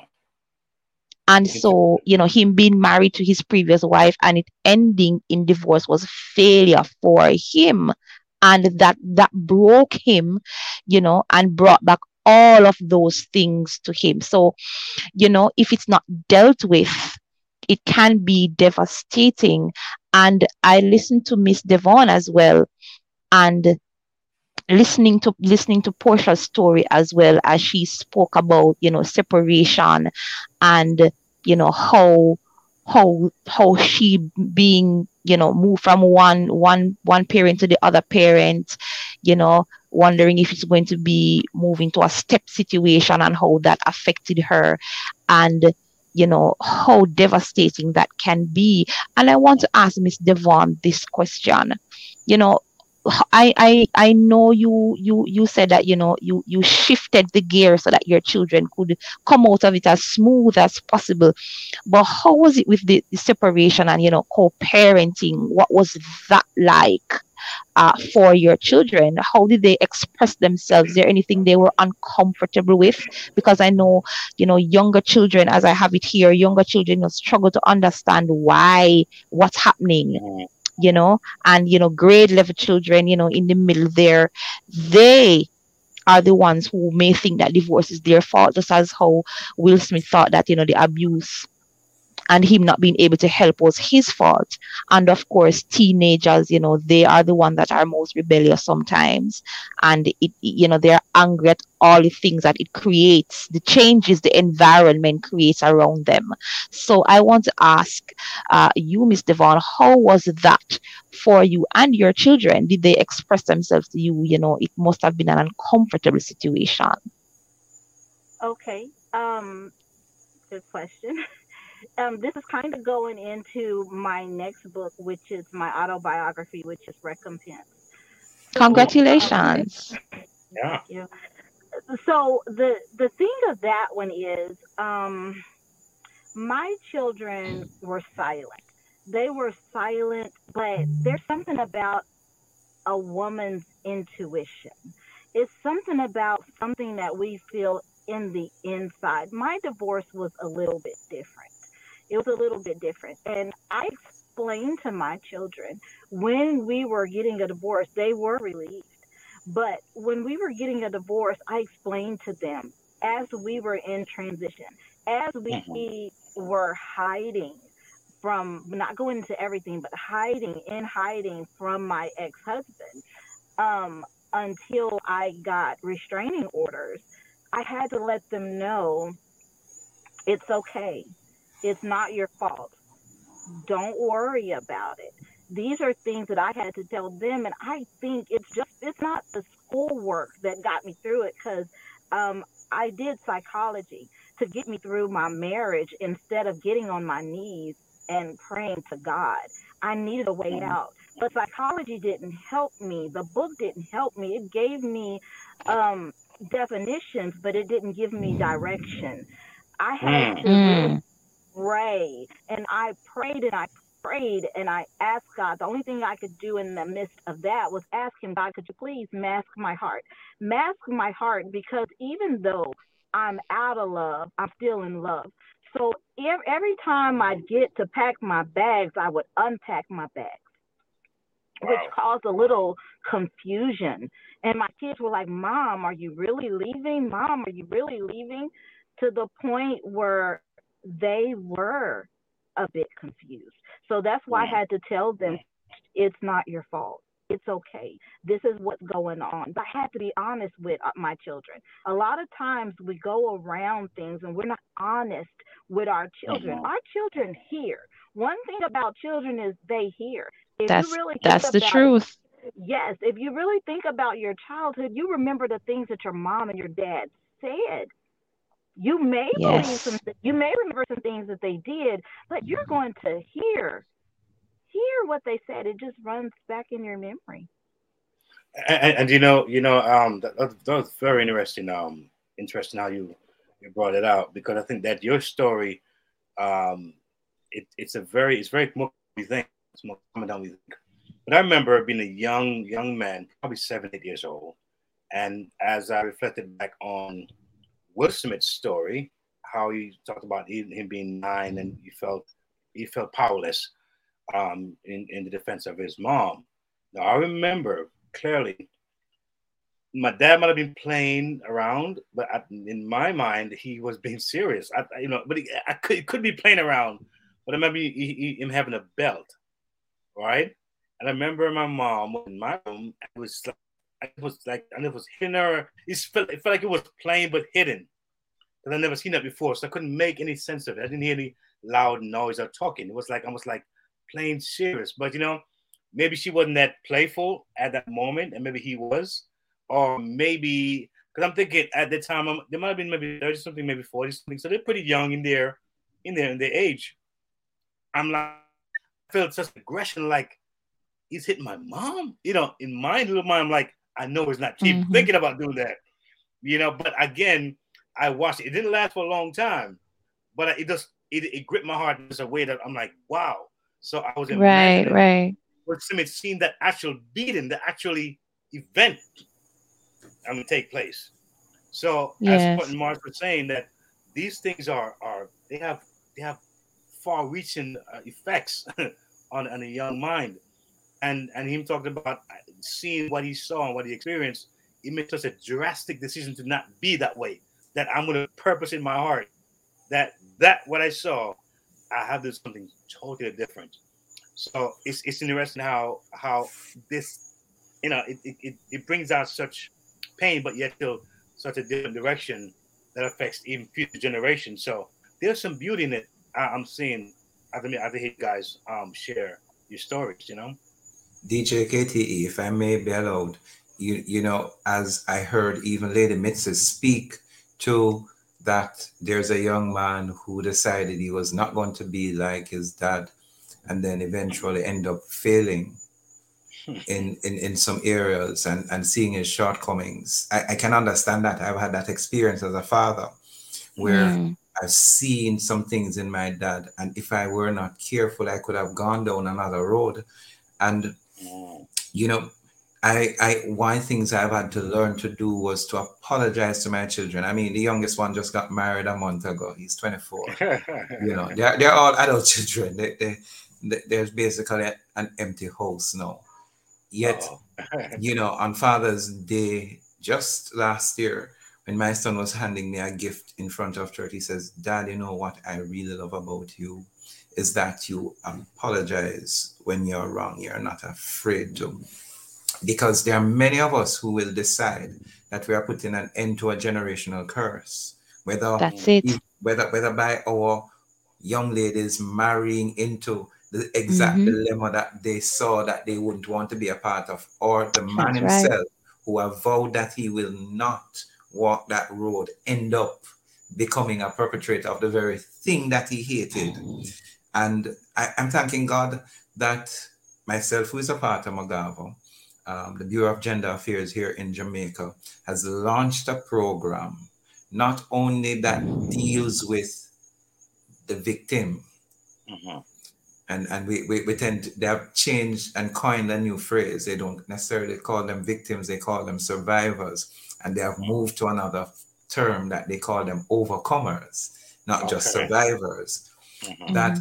And so, you know, him being married to his previous wife and it ending in divorce was failure for him. And that that broke him, you know, and brought back all of those things to him. So, you know, if it's not dealt with, it can be devastating. And I listened to Miss Devon as well, and listening to listening to Portia's story as well, as she spoke about, you know, separation, and you know how how how she being, you know, moved from one one one parent to the other parent, you know, wondering if it's going to be moving to a step situation and how that affected her, and you know how devastating that can be. And I want to ask Miss Devon this question. You know, I, I I know you you you said that, you know, you you shifted the gear so that your children could come out of it as smooth as possible. But how was it with the, the separation and, you know, co-parenting? What was that like uh, for your children? How did they express themselves? Is there anything they were uncomfortable with? Because I know, you know, younger children, as I have it here, younger children, you know, struggle to understand why, what's happening, you know, and, you know, grade level children, you know, in the middle there, they are the ones who may think that divorce is their fault, just as how Will Smith thought that, you know, the abuse and him not being able to help was his fault. And of course, teenagers, you know, they are the ones that are most rebellious sometimes. And, it, you know, they're angry at all the things that it creates, the changes the environment creates around them. So I want to ask uh, you, Miss Devon, how was that for you and your children? Did they express themselves to you? You know, it must have been an uncomfortable situation.
Okay. Um, good question. Um, this is kind of going into my next book, which is my autobiography, which is Recompense. So,
Congratulations.
Um, yeah. Thank you. So the the thing of that one is, um, my children were silent. They were silent, but there's something about a woman's intuition. It's something about something that we feel in the inside. My divorce was a little bit different. It was a little bit different. And I explained to my children when we were getting a divorce, they were relieved. But when we were getting a divorce, I explained to them as we were in transition, as we were hiding from, not going into everything, but hiding in hiding from my ex-husband, um, until I got restraining orders, I had to let them know it's okay. It's not your fault. Don't worry about it. These are things that I had to tell them, and I think it's just, it's not the schoolwork that got me through it, because um, I did psychology to get me through my marriage instead of getting on my knees and praying to God. I needed a way out. But psychology didn't help me. The book didn't help me. It gave me um, definitions, but it didn't give me direction. I had to really pray, and I prayed and I prayed and I asked God. The only thing I could do in the midst of that was ask him, God, could you please mask my heart? Mask my heart, because even though I'm out of love, I'm still in love. So every time I get to pack my bags, I would unpack my bags, which caused a little confusion. And my kids were like, Mom, are you really leaving? Mom, are you really leaving? To the point where they were a bit confused. So that's why I had to tell them, it's not your fault. It's okay. This is what's going on. But I had to be honest with my children. A lot of times we go around things and we're not honest with our children. Mm-hmm. Our children hear. One thing about children is they hear. If
that's
you really
that's the truth.
It, yes. If you really think about your childhood, you remember the things that your mom and your dad said. You may believe
Yes.
some, you may remember some things that they did, but you're going to hear, hear what they said. It just runs back in your memory.
And, and you know, you know, um, that, that was very interesting. Um, interesting how you you brought it out, because I think that your story, um, it, it's a very, it's very more we think. It's more common than we think. But I remember being a young young man, probably seven, eight years old, and as I reflected back on Will Smith's story, how he talked about him, him being nine and he felt he felt powerless um, in in the defense of his mom. Now I remember clearly, my dad might have been playing around, but I, in my mind, he was being serious. I, you know, but he, I could, he could be playing around. But I remember he, he, him having a belt, right? And I remember my mom was in my room. It was like, it was like, and it was hitting her. It felt, it felt like it was playing but hidden, because I never seen that before, so I couldn't make any sense of it. I didn't hear any loud noise or talking. It was like almost like playing serious. But you know, maybe she wasn't that playful at that moment, and maybe he was. Or maybe, because I'm thinking at the time, I'm, they might have been maybe thirty something, maybe forty something. So they're pretty young in their, in their, in their age. I'm like, I felt such aggression, like he's hitting my mom. You know, in my little mind, I'm like, I know it's not. Keep
Mhm.
thinking about doing that. You know, but again, I watched it. It didn't last for a long time, but it just, it, it gripped my heart in such a way that I'm like, wow. So I was
Right,
imagining
right.
what Simon seen that actual beating, the actually event I mean, take place. So as
Yes.
what Mars was saying, that these things are are they have they have far-reaching uh, effects on, on a young mind, and and him talking about seeing what he saw and what he experienced. It made such a drastic decision to not be that way. That I'm going to purpose in my heart that that what I saw, I have to do something totally different. So it's it's interesting how how this, you know, it it, it, it brings out such pain, but yet still such a different direction that affects even future generations. So there's some beauty in it. I, I'm seeing as I mean, as I hear you guys um share your stories, you know.
D J K T E, if I may be allowed, you you know, as I heard even Lady Mitzi speak to that, there's a young man who decided he was not going to be like his dad, and then eventually end up failing in, in, in some areas and, and seeing his shortcomings. I, I can understand that. I've had that experience as a father where
Mm.
I've seen some things in my dad, and if I were not careful, I could have gone down another road. And you know, I, I, one things I've had to learn to do was to apologize to my children. I mean, the youngest one just got married a month ago. He's twenty-four. You know, they're, they're all adult children. They, they, they, there's basically an empty house now. Yet,
Oh.
you know, on Father's Day, just last year, when my son was handing me a gift in front of church, he says, Dad, you know what I really love about you is that you apologize when you're wrong. You're not afraid to. Because there are many of us who will decide that we are putting an end to a generational curse, whether
That's it.
whether whether by our young ladies marrying into the exact
Mhm.
dilemma that they saw that they wouldn't want to be a part of, or the man
That's right.
himself who have vowed that he will not walk that road, end up becoming a perpetrator of the very thing that he hated. And I, I'm thanking God that myself, who is a part of Magavo, um, the Bureau of Gender Affairs here in Jamaica, has launched a program not only that deals with the victim,
Mhm.
and, and we, we, we tend to, they have changed and coined a new phrase. They don't necessarily call them victims, they call them survivors. And they have moved to another term that they call them overcomers, not just
Okay.
survivors.
Mhm.
That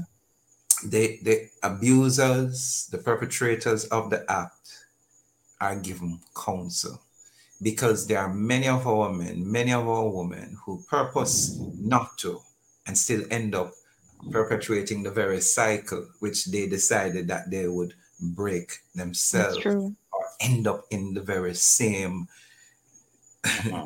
the, the abusers, the perpetrators of the act are given counsel, because there are many of our men, many of our women who purpose not to and still end up perpetuating the very cycle which they decided that they would break
That's
themselves,
true.
or end up in the very same
Mhm.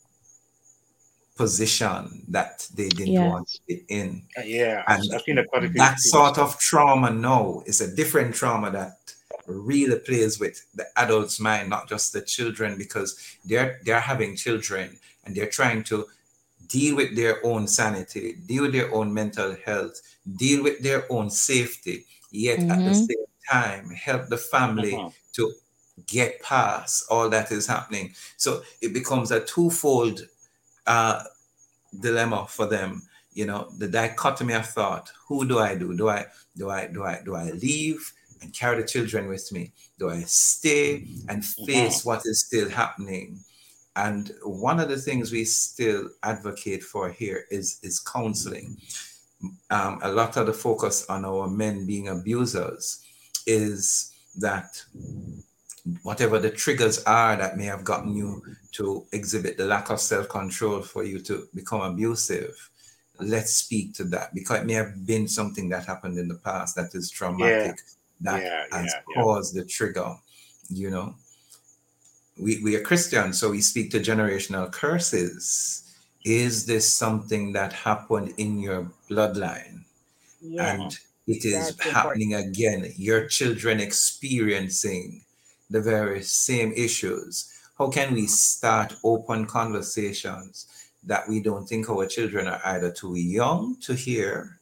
position that they didn't
Yes.
want to be in.
Uh, Yeah, I've,
And
I've seen that quite a few
that
people
sort
say.
of trauma now is a different trauma that really plays with the adult's mind, not just the children, because they're they're having children and they're trying to deal with their own sanity, deal with their own mental health, deal with their own safety, yet mm-hmm. at the same time help the family mm-hmm. to get past all that is happening. So it becomes a twofold uh, dilemma for them. You know, the dichotomy of thought. Who do I do? Do I do I do I do I leave and carry the children with me? Do I stay and face mm-hmm. what is still happening? And one of the things we still advocate for here is, is counseling. Um, a lot of the focus on our men being abusers is that whatever the triggers are that may have gotten you to exhibit the lack of self-control for you to become abusive, let's speak to that, because it may have been something that happened in the past that is traumatic, yeah. that yeah, has yeah, caused yeah. the trigger, you know. We, we are Christians, so we speak to generational curses. Is this something that happened in your bloodline? Yeah, and it is happening important. Again, your children experiencing the very same issues. How can we start open conversations that we don't think our children are either too young to hear,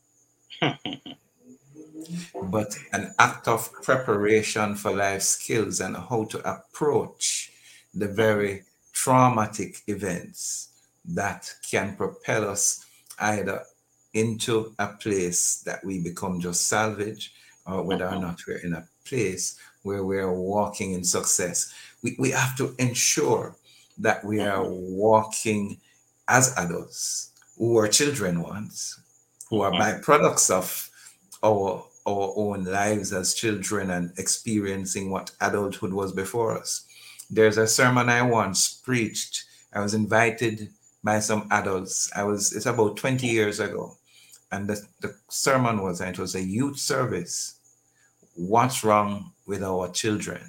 but an act of preparation for life skills and how to approach the very traumatic events that can propel us either into a place that we become just salvage, or whether or not we're in a place where we're walking in success. We, we have to ensure that we are walking as adults who were children once, who are byproducts of our, our own lives as children and experiencing what adulthood was before us. There's a sermon I once preached. I was invited by some adults. I was, it's about twenty years ago. And the, the sermon was, and it was a youth service. What's wrong with our children?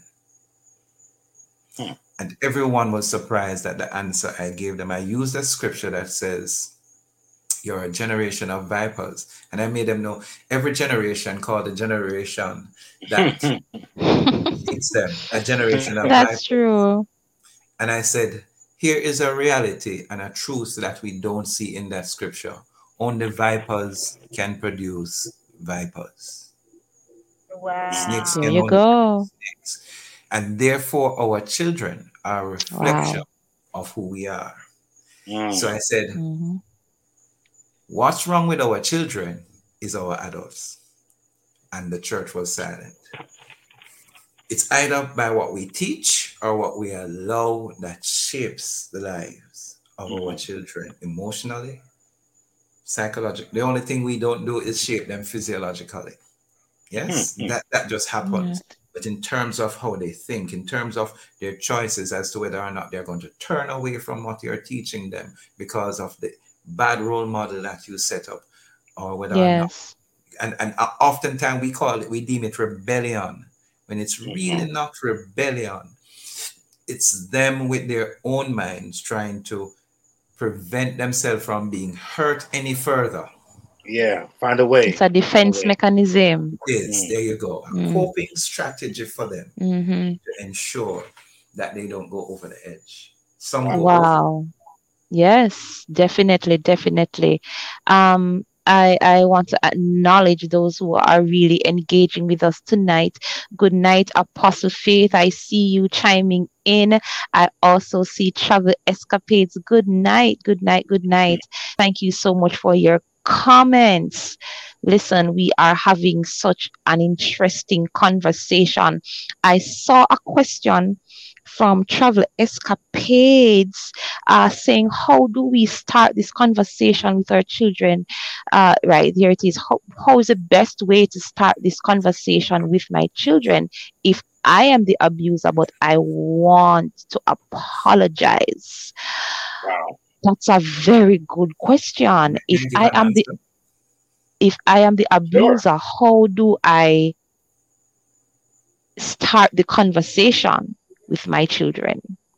Hmm. And everyone was surprised at the answer I gave them. I used a scripture that says, you're a generation of vipers. And I made them know every generation called a generation that it's them, a generation of
That's
vipers.
True.
And I said, here is a reality and a truth that we don't see in that scripture. Only vipers can produce vipers.
Wow.
Snakes
there
can
you
only
go.
snakes. And therefore our children are a reflection
Wow.
of who we are.
Mm.
So I said,
Mm-hmm.
what's wrong with our children is our adults. And the church was silent. It's either by what we teach or what we allow that shapes the lives of mm-hmm. our children emotionally, psychologically. The only thing we don't do is shape them physiologically. Yes, mm-hmm. that, that just happens. Mm-hmm. But in terms of how they think, in terms of their choices as to whether or not they're going to turn away from what you're teaching them because of the bad role model that you set up, or whether
yes.
or not. And, and oftentimes we call it, we deem it rebellion, when it's really mm-hmm. not rebellion. It's them with their own minds trying to prevent themselves from being hurt any further.
Yeah, find a way.
It's a defense mechanism.
It is, mm. there you go. A mm. coping strategy for them
mm-hmm.
to ensure that they don't go over the edge. Some go
wow.
over.
Yes, definitely, definitely. Um, I, I want to acknowledge those who are really engaging with us tonight. Good night, Apostle Faith. I see you chiming in. I also see Travel Escapades. Good night, good night, good night. Thank you so much for your comments. Listen, we are having such an interesting conversation. I saw a question from Travel Escapades uh, saying, how do we start this conversation with our children? Uh, right, here it is. How, how is the best way to start this conversation with my children if I am the abuser, but I want to apologize?
Wow.
That's a very good question. If I am the if I am the abuser, sure. how do I start the conversation with my children?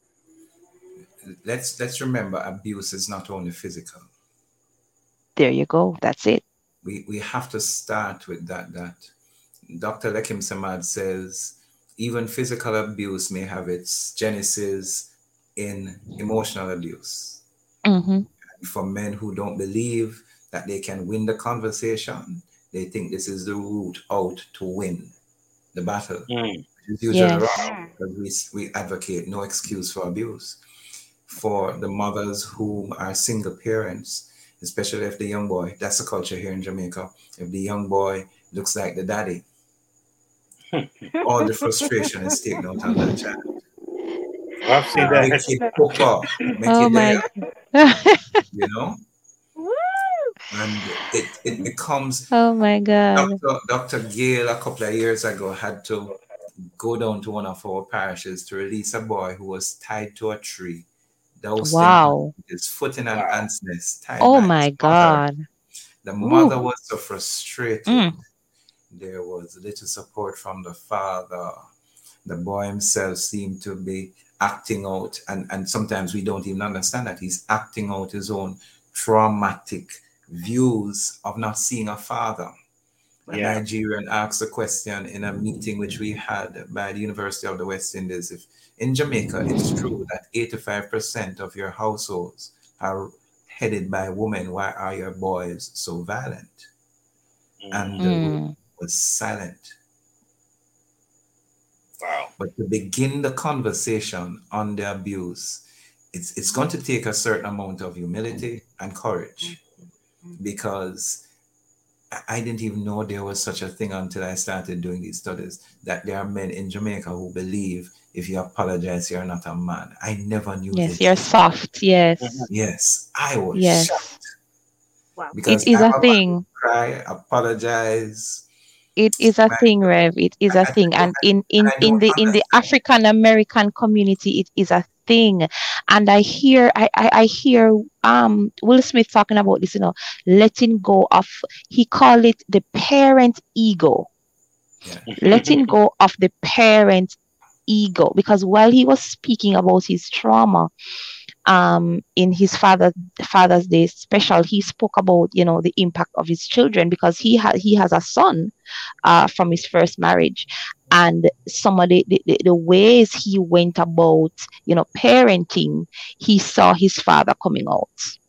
Let's let's remember, abuse is not only physical.
There you go. That's it.
We we have to start with that. That Doctor Lekim Samad says even physical abuse may have its genesis in emotional abuse.
Mm-hmm.
for men who don't believe that they can win the conversation, they think this is the route out to win the battle.
Mm.
It's usually
Yes.
wrong because we, we advocate no excuse for abuse. For the mothers who are single parents, especially if the young boy, that's the culture here in Jamaica, if the young boy looks like the daddy, all the frustration is taken out on that child.
I've seen
Make
that.
it cook up, make
Oh
it
my
there, you know? And it, it becomes,
Oh my God.
Doctor Doctor Gale a couple of years ago had to go down to one of our parishes to release a boy who was tied to a tree, doused in
Wow.
with his foot in an
Wow.
ant's nest, tied
Oh
by
my
his mother.
God.
The mother
Ooh.
was so frustrated.
Mm.
There was little support from the father. The boy himself seemed to be acting out, and, and sometimes we don't even understand that he's acting out his own traumatic views of not seeing a father. A
Yeah.
Nigerian asked a question in a meeting which we had by the University of the West Indies. If in Jamaica it's true that eighty-five percent of your households are headed by women, why are your boys so violent? And the room
Mm.
was silent.
Wow.
But to begin the conversation on the abuse, it's it's going to take a certain amount of humility and courage, because I I didn't even know there was such a thing until I started doing these studies, that there are men in Jamaica who believe if you apologize, you're not a man. I never knew
Yes,
this.
you're soft. Yes.
Yes, I was
Yes.
shocked
Wow.
It
because
is
I'm
a
a man who
thing.
cry, apologize.
It is a
My,
thing, Rev. It is
and,
a
I
thing.
don't,
And in,
and
in,
I
in
don't
the in the
understand.
African American community, it is a thing. And I hear I, I, I hear um Will Smith talking about this, you know, letting go of, he called it the parent ego.
Yeah.
Letting go of the parent ego. Because while he was speaking about his trauma, um in his father father's day special, he spoke about, you know, the impact of his children, because he had he has a son uh from his first marriage, and some of the, the the the ways he went about, you know, parenting, he saw his father coming out.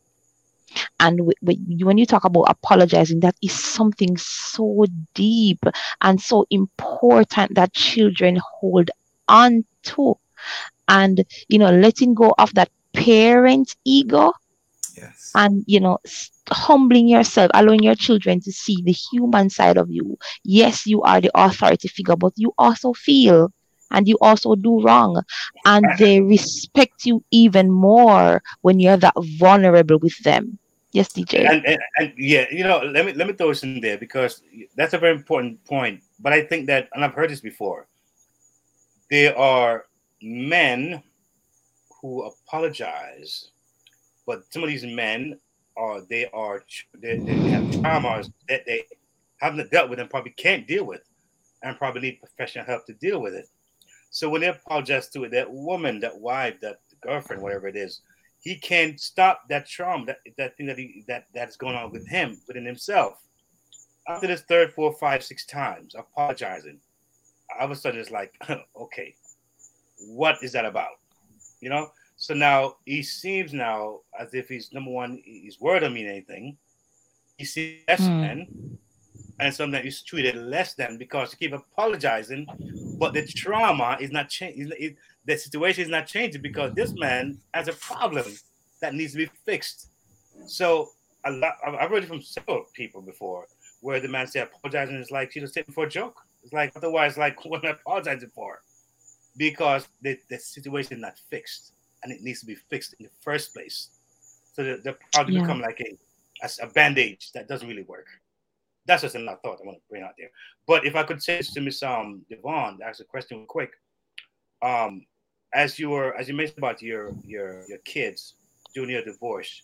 And w- w- when you talk about apologizing, that is something so deep and so important that children hold on to. And, you know, letting go of that parent ego,
Yes.
and, you know, s- humbling yourself, allowing your children to see the human side of you. Yes, you are the authority figure, but you also feel and you also do wrong, and they respect you even more when you're that vulnerable with them. Yes, D J.
And, and and yeah, you know, let me let me throw this in there because that's a very important point. But I think that, and I've heard this before, there are men who apologize, but some of these men are they are they, they have traumas that they haven't dealt with and probably can't deal with, and probably need professional help to deal with it. So when they apologize to it, that woman, that wife, that girlfriend, whatever it is, he can't stop that trauma, that that thing that he that that's going on with him within himself. After this third, four, five, six times apologizing, all of a sudden it's like, okay, what is that about? You know? So now he seems now as if he's number one, his word don't mean anything. He sees less
Mm.
than, and sometimes he's treated less than because he keep apologizing, but the trauma is not changing. The situation is not changing because this man has a problem that needs to be fixed. So a lot, I've I've heard it from several people before where the man said apologizing is like she's just sitting for a joke. It's like otherwise, like what am I apologizing for? Because the, the situation is not fixed and it needs to be fixed in the first place. So the, the problem
Yeah.
become like a, a, a bandage that doesn't really work. That's just another thought I want to bring out there. But if I could say this to Miss um, Devon, ask a question real quick. Um, as you were, as you mentioned about your your your kids during your divorce,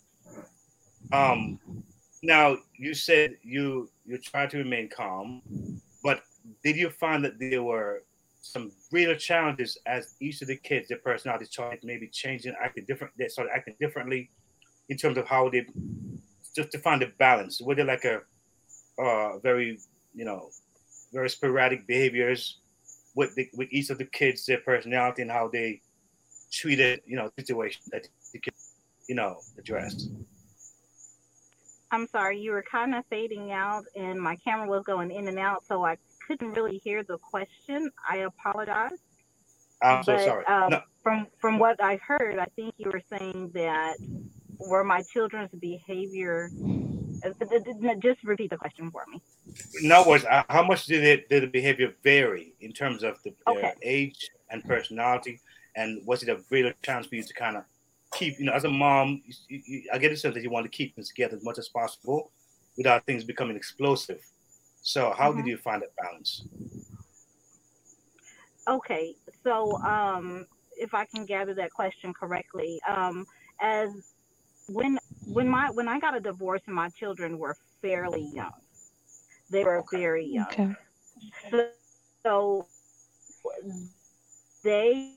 um, now you said you you tried to remain calm, but did you find that there were some real challenges as each of the kids, their personality started maybe changing, acting different, they started acting differently in terms of how they just to find the balance? Were there like a uh, very, you know, very sporadic behaviors with the, with each of the kids, their personality and how they treated, you know, situation that you could, you know, addressed?
I'm sorry, you were kind of fading out, and my camera was going in and out, so I couldn't really hear the question. I apologize.
I'm so
But
sorry.
um,
No,
from from what I heard, I think you were saying that were my children's behavior. uh, uh, uh, Just repeat the question for me.
in other words, uh, how much did it did the behavior vary in terms of the,
Okay.
their age and personality, and was it a greater chance for you to kind of keep, you know, as a mom, you, you, I get the sense that you want to keep things together as much as possible without things becoming explosive. So, how did
hmm
you find that balance?
Okay. So, um, if I can gather that question correctly, um, as when when my when I got a divorce and my children were fairly young, they were
Okay.
very young.
Okay.
So, so they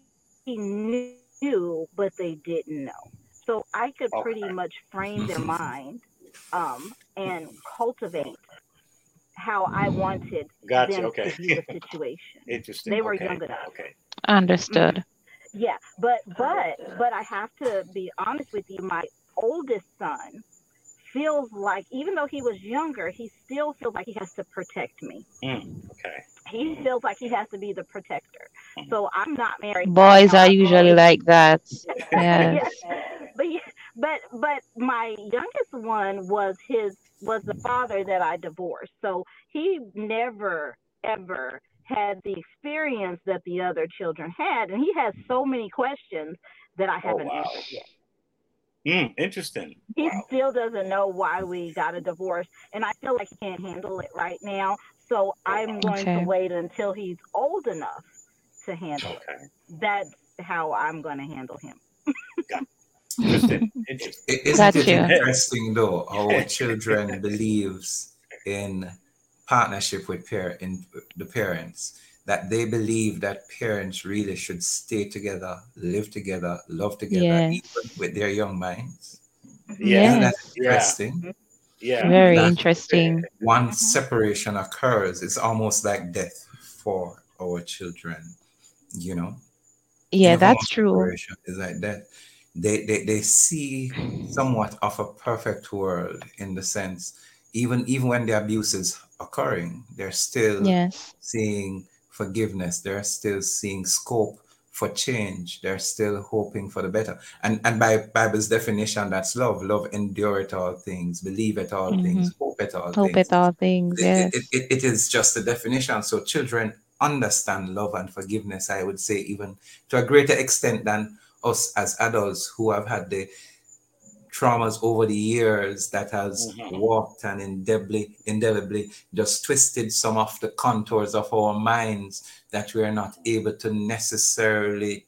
knew, but they didn't know. So I could pretty
Okay.
much frame their mind um, and cultivate how I wanted
Gotcha.
them to
Okay.
view the situation.
Interesting.
They were
Okay.
young enough.
Okay.
hmm
Understood.
Yeah, but but but I have to be honest with you. My oldest son feels like, even though he was younger, he still feels like he has to protect me.
Mm, okay.
He feels like he has to be the protector.
Mhm.
So I'm not married right
Boys
now.
are
I've
usually
always
like that.
yeah,
Yes.
but yeah, but but my youngest one was his was the father that I divorced. So he never ever had the experience that the other children had, and he has so many questions that I
Oh
haven't
wow.
answered yet.
Mm, interesting.
He
Wow.
still doesn't know why we got a divorce, and I feel like he can't handle it right now. So
Oh
I'm
wow.
going to
Okay.
wait until he's old enough to handle it.
Okay.
That's how I'm going to handle him.
Got interesting. Interesting.
I- Isn't
Got
it
you.
interesting though how children believes in partnership with par- in the parents, that they believe that parents really should stay together, live together, love together, even
Yes.
with their young minds.
Yeah.
Isn't that
Yes.
Yeah.
interesting?
Yeah.
Very
hmm
That
interesting.
one
hmm
separation occurs, it's almost like death for our children, you know? In
Yeah,
a form of
that's true.
separation is like that. They, they they see somewhat of a perfect world in the sense, even even when the abuse is occurring, they're still
Yes.
seeing forgiveness. They're still seeing scope for change. They're still hoping for the better. And and by Bible's definition, that's love. Love endureth all things, believe at all
Mm-hmm.
things, hope at all
Hope
things.
at all things.
It, it,
Yes.
it, it is just a definition. So children understand love and forgiveness, I would say, even to a greater extent than us as adults who have had the traumas over the years that has
Mhm.
warped and indelibly, indelibly just twisted some of the contours of our minds, that we are not able to necessarily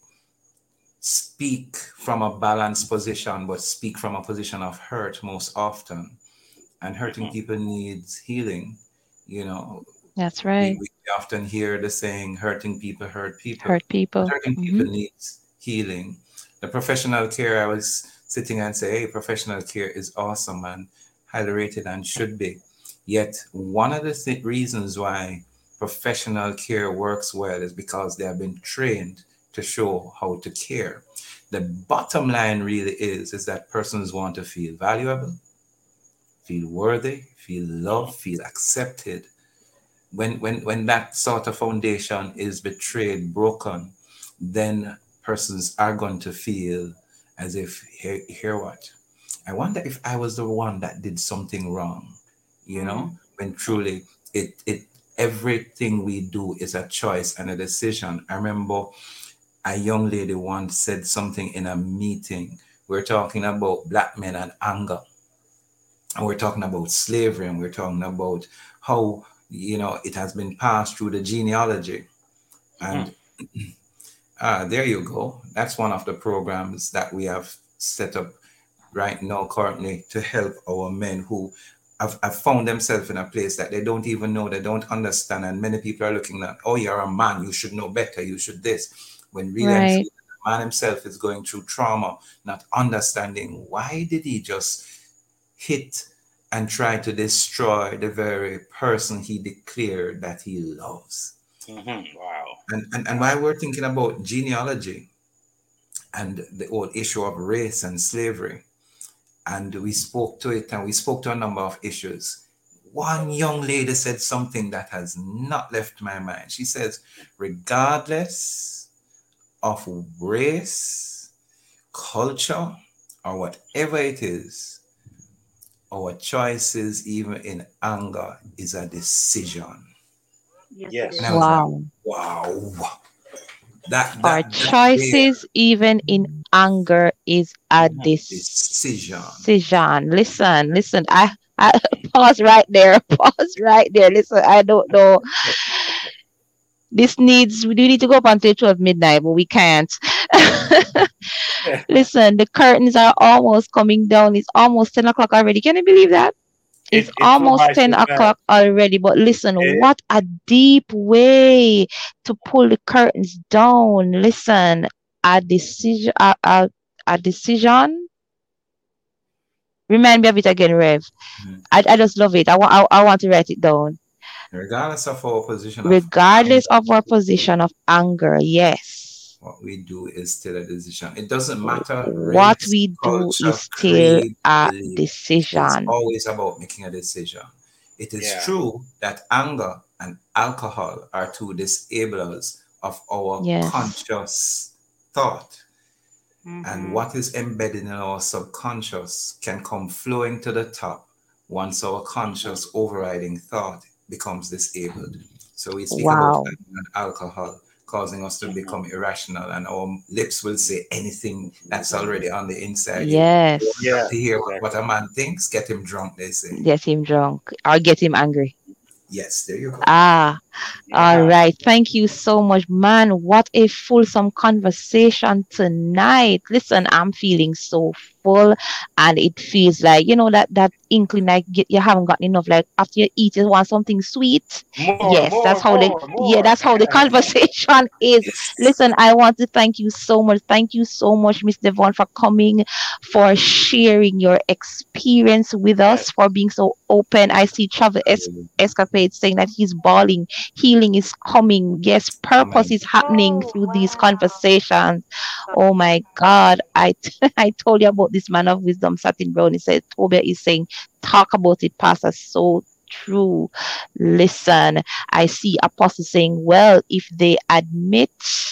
speak from a balanced position, but speak from a position of hurt most often. And hurting
Mhm.
people needs healing. You know,
That's
we,
right.
we often hear the saying, hurting people hurt people,
Hurt
but
people.
hurting people
Mm-hmm.
needs healing. The professional care, I was sitting and say, hey, professional care is awesome and highly rated and should be. Yet, one of the th- reasons why professional care works well is because they have been trained to show how to care. The bottom line really is, is that persons want to feel valuable, feel worthy, feel loved, feel accepted. When when when that sort of foundation is betrayed, broken, then persons are going to feel as if, here, here what? I wonder if I was the one that did something wrong, you know,
mm
when truly it it everything we do is a choice and a decision. I remember a young lady once said something in a meeting. We're talking about black men and anger, and we're talking about slavery, and we're talking about how, you know, it has been passed through the genealogy.
Mhm.
And uh, there you go. That's one of the programs that we have set up right now currently to help our men who have, have found themselves in a place that they don't even know, they don't understand. And many people are looking at, oh, you're a man, you should know better, you should this. When really and
Right.
truly, the man himself is going through trauma, not understanding why did he just hit and try to destroy the very person he declared that he loves.
Mhm. Wow.
And, and, and
Wow.
while we're thinking about genealogy and the old issue of race and slavery, and we spoke to it, and we spoke to a number of issues. One young lady said something that has not left my mind. She says, regardless of race, culture, or whatever it is, our choices, even in anger, is a decision.
Yes.
Yes.
And I was
Wow.
like, wow. That,
Our
that, that
choices, even in anger, is a
decision.
decision. Listen, listen. I, I pause right there. Pause right there. Listen, I don't know. This needs. We do need to go up until twelve midnight, but we can't. Listen, the curtains are almost coming down. It's almost ten o'clock already. Can you believe that? It's
It- it's so
almost
high,
ten
so fast.
o'clock already. But listen,
It-
what a deep way to pull the curtains down. Listen, a decision, a, a, a decision. Remind me of it again, Rev.
Mhm.
I, I just love it. I want I, I want to write it down.
Regardless of our position, of
Regardless
anger,
of our position of anger, yes.
what we do is still a decision. It doesn't matter
What
race,
we do
culture,
is still
creed,
a
belief. It's
decision.
always about making a decision. It is
Yeah.
true that anger and alcohol are two disablers of our
Yes.
conscious thought.
Mhm.
And what is embedded in our subconscious can come flowing to the top once our conscious overriding thought becomes disabled. So we speak about
Wow.
anger and alcohol causing us to become irrational, and our lips will say anything that's already on the inside. You
Yes.
Yeah.
have to hear what,
exactly.
what a man thinks, get him drunk, they say.
Get him drunk or get him angry.
Yes, there you go.
Ah, all
Yeah.
right. Thank you so much, man. What a fulsome conversation tonight. Listen, I'm feeling so full, and it feels like, you know, that that inkling like get, you haven't gotten enough. Like after you eat, you want something sweet.
More,
Yes,
more,
that's how the
more,
yeah,
more.
that's how the conversation is. Listen, I want to thank you so much. Thank you so much, Miss Devon, for coming, for sharing your experience with us, for being so open. I see Travel es- Escapade saying that he's bawling. Healing is coming. Yes, purpose
Amen.
is happening
Oh,
through these
wow.
conversations. Oh my God. I I told you about this man of wisdom, Satin Brown. He said, Tobia is saying, talk about it, Pastor. So true. Listen, I see Apostle saying, well, if they admit,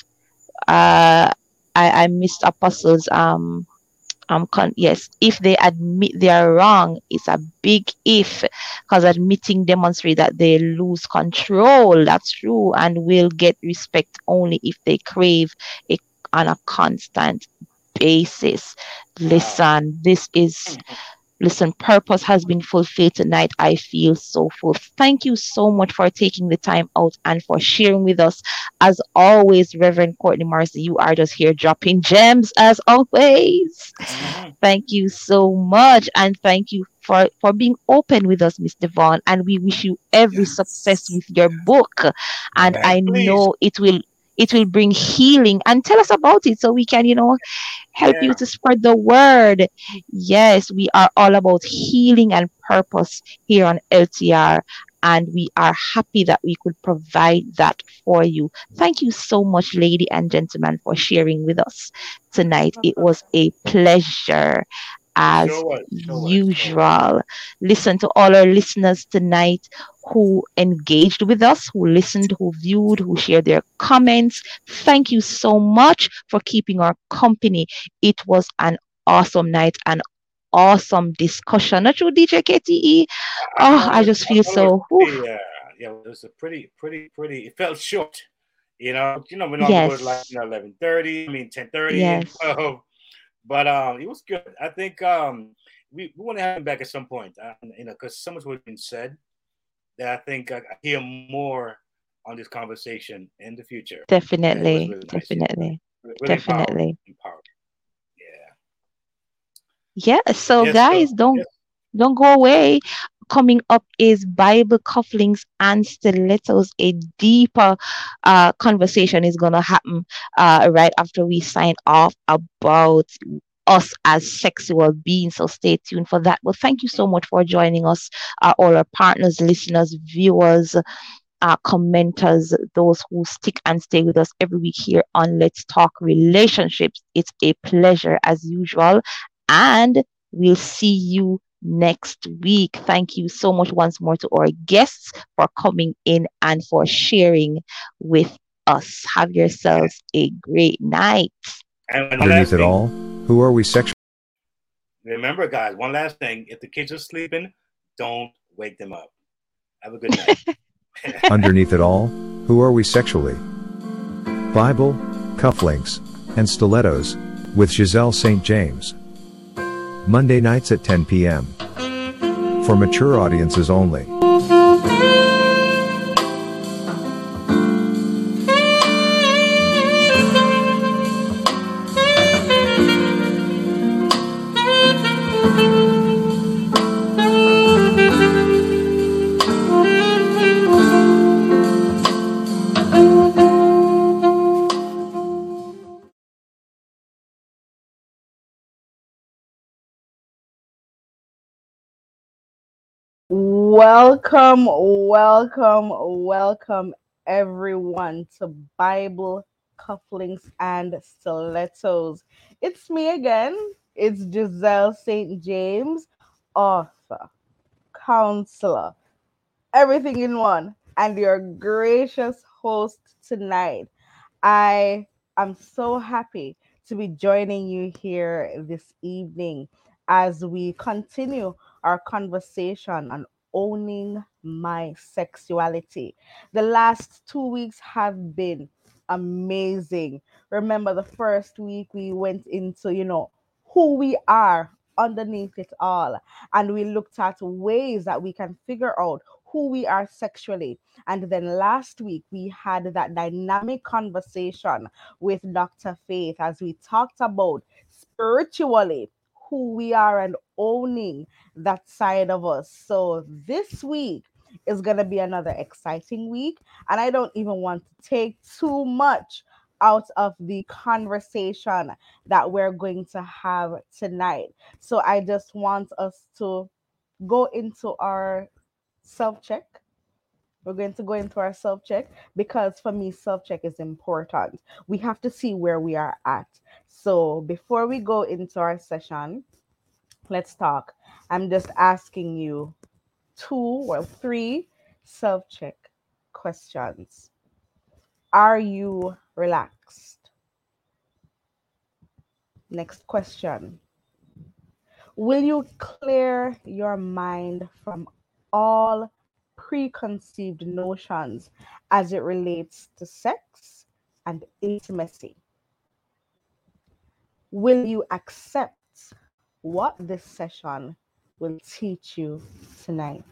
uh, I, I missed Apostles. Um, um, con- yes, if they admit they are wrong, it's a big if, because admitting demonstrate that they lose control. That's true, and will get respect only if they crave it on a constant basis. Listen, this is. Listen, purpose has been fulfilled tonight. I feel so full. Thank you so much for taking the time out and for sharing with us. As always, Reverend Courtney Morrison, you are just here dropping gems as always.
Mhm.
Thank you so much. And thank you for, for being open with us, Miss Devon. And we wish you every success
Yes.
with your book. And
Amen.
I
Please.
know it will it will bring healing. And tell us about it so we can, you know, help you
Yeah.
to spread the word. Yes, we are all about healing and purpose here on L T R, and we are happy that we could provide that for you. Thank you so much, lady and gentlemen, for sharing with us tonight. It was a pleasure as
Sure was. Sure was. Sure was.
usual. Listen to all our listeners tonight who engaged with us, who listened, who viewed, who shared their comments. Thank you so much for keeping our company. It was an awesome night, an awesome discussion. Not true, D J K T E?
I
Oh,
thought
I
it was,
just
I
feel
thought it
so.
was
whew.
pretty, uh, yeah, it was a pretty, pretty, pretty. It felt short, you know. You know, we normally go to like
Yes,
you know eleven thirty. I mean ten thirty and
yes,
twelve, but um, it was good. I think um, we, we want to have him back at some point, uh, you know, because so much was being said that I think I, I hear more on this conversation in the future. And it was
definitely,
really nice,
definitely,
really empowering,
definitely.
empowering. Yeah.
Yeah, so
Yes. So
guys, don't
yes.
don't go away. Coming up is Bible cufflinks and stilettos. A deeper uh, conversation is going to happen uh, right after we sign off about us as sexual beings. So stay tuned for that. Well, thank you so much for joining us, uh, all our partners, listeners, viewers, uh, commenters, those who stick and stay with us every week here on Let's Talk Relationships. It's a pleasure as usual. And We'll see you next week. Thank you so much once more to our guests for coming in and for sharing with us. Have yourselves a great night.
And one
Underneath
last
it
thing,
all, who are we sexually?
remember, guys, one last thing. If the kids are sleeping, don't wake them up. Have a good night.
Underneath it all, who are we sexually? Bible, cufflinks, and stilettos, with Giselle Saint James. Monday nights at ten p.m. For mature audiences only.
Welcome, welcome, welcome everyone to Bible Cufflinks and Stilettos. It's me again. It's Giselle Saint James, author, counselor, everything in one, and your gracious host tonight. I am so happy to be joining you here this evening as we continue our conversation on owning my sexuality. The last two weeks have been amazing. Remember, the first week we went into, you know, who we are underneath it all, and we looked at ways that we can figure out who we are sexually. And then last week, we had that dynamic conversation with Doctor Faith as we talked about spiritually who we are and owning that side of us. So this week is going to be another exciting week. And I don't even want to take too much out of the conversation that we're going to have tonight. So I just want us to go into our self check. We're going to go into our self check because for me, self check is important. We have to see where we are at. So before we go into our session, let's talk. I'm just asking you two or three self check questions. Are you relaxed? Next question. Will you clear your mind from all preconceived notions as it relates to sex and intimacy? Will you accept what this session will teach you tonight?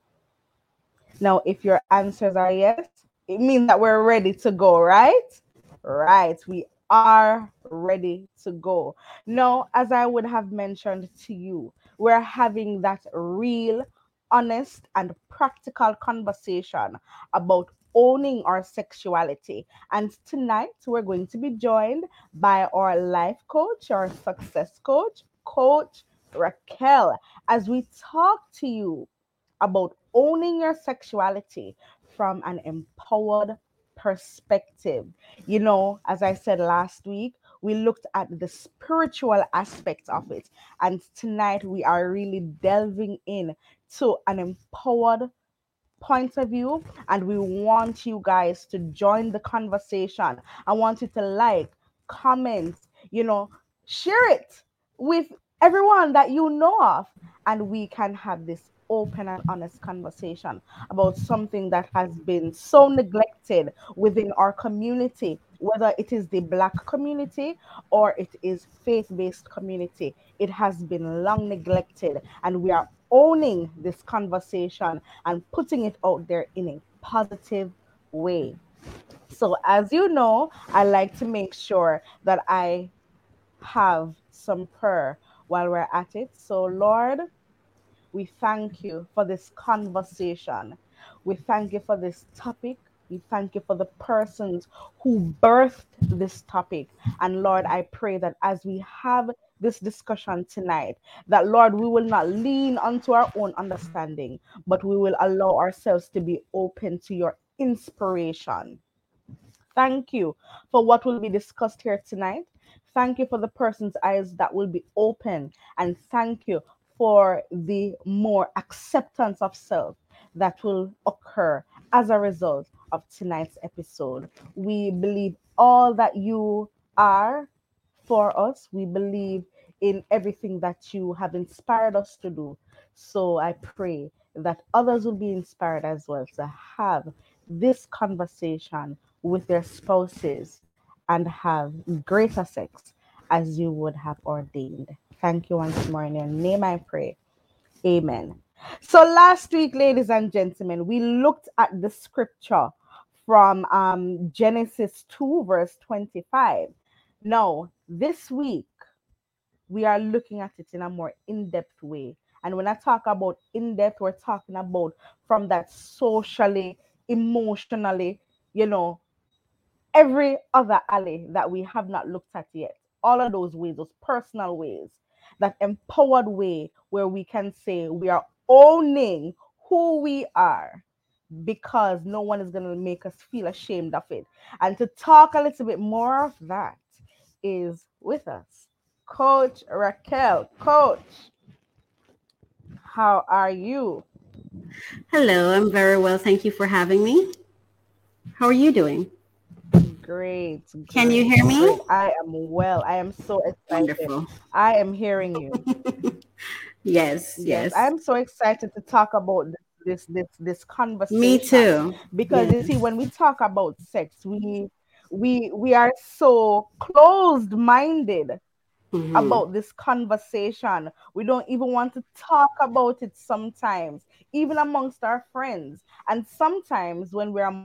Now, if your answers are yes, it means that we're ready to go, right? Right. We are ready to go. Now, as I would have mentioned to you, we're having that real, honest, and practical conversation about owning our sexuality. And tonight, we're going to be joined by our life coach, our success coach, Coach Raquel, as we talk to you about owning your sexuality from an empowered perspective. You know, as I said last week, we looked at the spiritual aspect of it. And tonight we are really delving in to an empowered point of view. And we want you guys to join the conversation. I want you to like, comment, you know, share it with everyone that you know of. And we can have this open and honest conversation about something that has been so neglected within our community, whether it is the Black community or it is faith-based community. It has been long neglected, and we are owning this conversation and putting it out there in a positive way. So as you know, I like to make sure that I have some prayer while we're at it. So Lord, we thank you for this conversation. We thank you for this topic. We thank you for the persons who birthed this topic. And Lord, I pray that as we have this discussion tonight, that Lord, we will not lean onto our own understanding, but we will allow ourselves to be open to your inspiration. Thank you for what will be discussed here tonight. Thank you for the person's eyes that will be open. And thank you for the more acceptance of self that will occur as a result of tonight's episode. We believe all that you are for us. We believe in everything that you have inspired us to do. So I pray that others will be inspired as well to have this conversation with their spouses and have greater sex as you would have ordained. Thank you once more in your name I pray. Amen. So last week, ladies and gentlemen, we looked at the scripture from um, Genesis two, verse twenty-five. Now, this week, we are looking at it in a more in-depth way. And when I talk about in-depth, we're talking about from that socially, emotionally, you know, every other alley that we have not looked at yet. All of those ways, those personal ways, that empowered way where we can say we are owning who we are because no one is going to make us feel ashamed of it. And to talk a little bit more of that is with us, Coach Raquel. Coach, how are you?
Hello, I'm very well. Thank you for having me. How are you doing?
Great.
Can you hear me?
Great. I am well. I am so excited.
Wonderful.
I am hearing you.
Yes, yes.
Yes. I'm so excited to talk about this this this conversation.
Me too.
Because
Yes.
you see, when we talk about sex, we we we are so closed-minded
Mhm.
about this conversation. We don't even want to talk about it sometimes, even amongst our friends. And sometimes when we're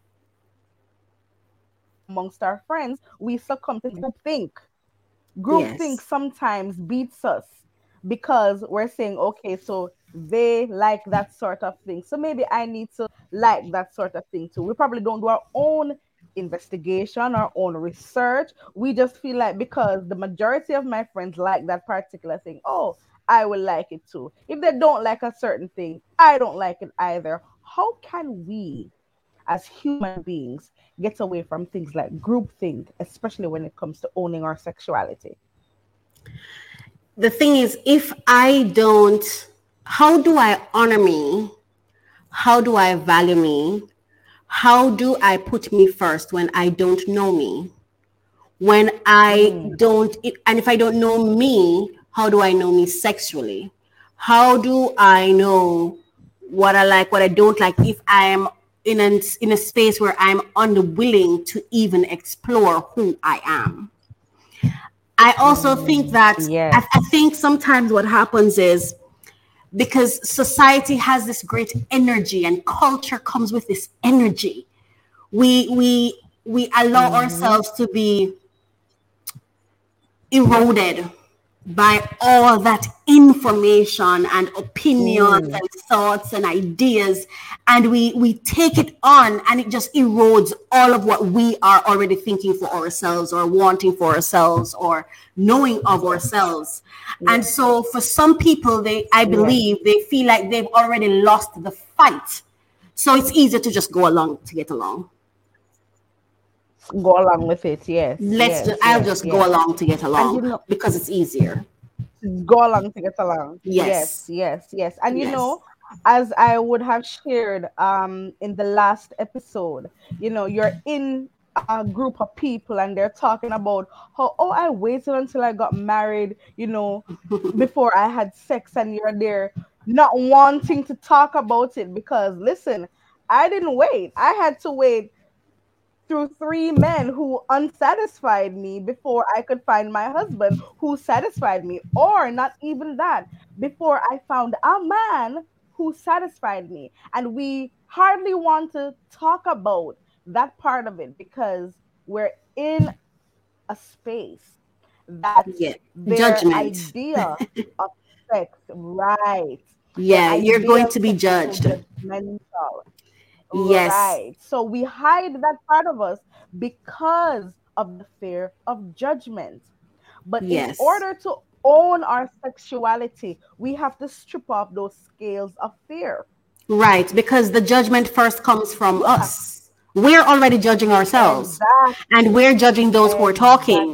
amongst our friends, we succumb to groupthink. Groupthink
Yes.
sometimes beats us because we're saying, okay, so they like that sort of thing. So maybe I need to like that sort of thing too. We probably don't do our own investigation, our own research. We just feel like because the majority of my friends like that particular thing, oh, I will like it too. If they don't like a certain thing, I don't like it either. How can we, as human beings, get away from things like groupthink, especially when it comes to owning our sexuality?
The thing is, if I don't, how do I honor me? How do I value me? How do I put me first when I don't know me? When I don't, and if I don't know me, how do I know me sexually? How do I know what I like, what I don't like, if I am in a, in a space where I'm unwilling to even explore who I am? I also think that,
Yes.
I, I think sometimes what happens is because society has this great energy and culture comes with this energy, we we we allow
Mhm.
ourselves to be eroded by all that information and opinions
Mm.
and thoughts and ideas, and we we take it on and it just erodes all of what we are already thinking for ourselves or wanting for ourselves or knowing of ourselves. And so for some people, they I believe they feel like they've already lost the fight, so it's easier to just go along to get along.
Go along with it. Yes.
Let's
yes,
just, I'll
yes,
just
yes.
go along to get
And
along
you know,
because it's easier.
go along to get along.
Yes.
Yes, yes, yes. And you
Yes.
know, as I would have shared um in the last episode, you know, you're in a group of people and they're talking about how, oh, I waited until I got married, you know, before I had sex, and you're there not wanting to talk about it because listen, I didn't wait. I had to wait through three men who unsatisfied me before I could find my husband who satisfied me, or not even that, before I found a man who satisfied me. And we hardly want to talk about that part of it because we're in a space that
Yeah.
their
Judgment.
idea of sex, right? Their
Yeah, you're
idea
going
of
to be
sex is so
judged.
judgmental.
Yes.
Right. So we hide that part of us because of the fear of judgment. But in
Yes.
order to own our sexuality, we have to strip off those scales of fear.
Right, because the judgment first comes from
Yeah.
us. We're already judging ourselves,
Exactly.
and we're judging those who are talking.
Exactly.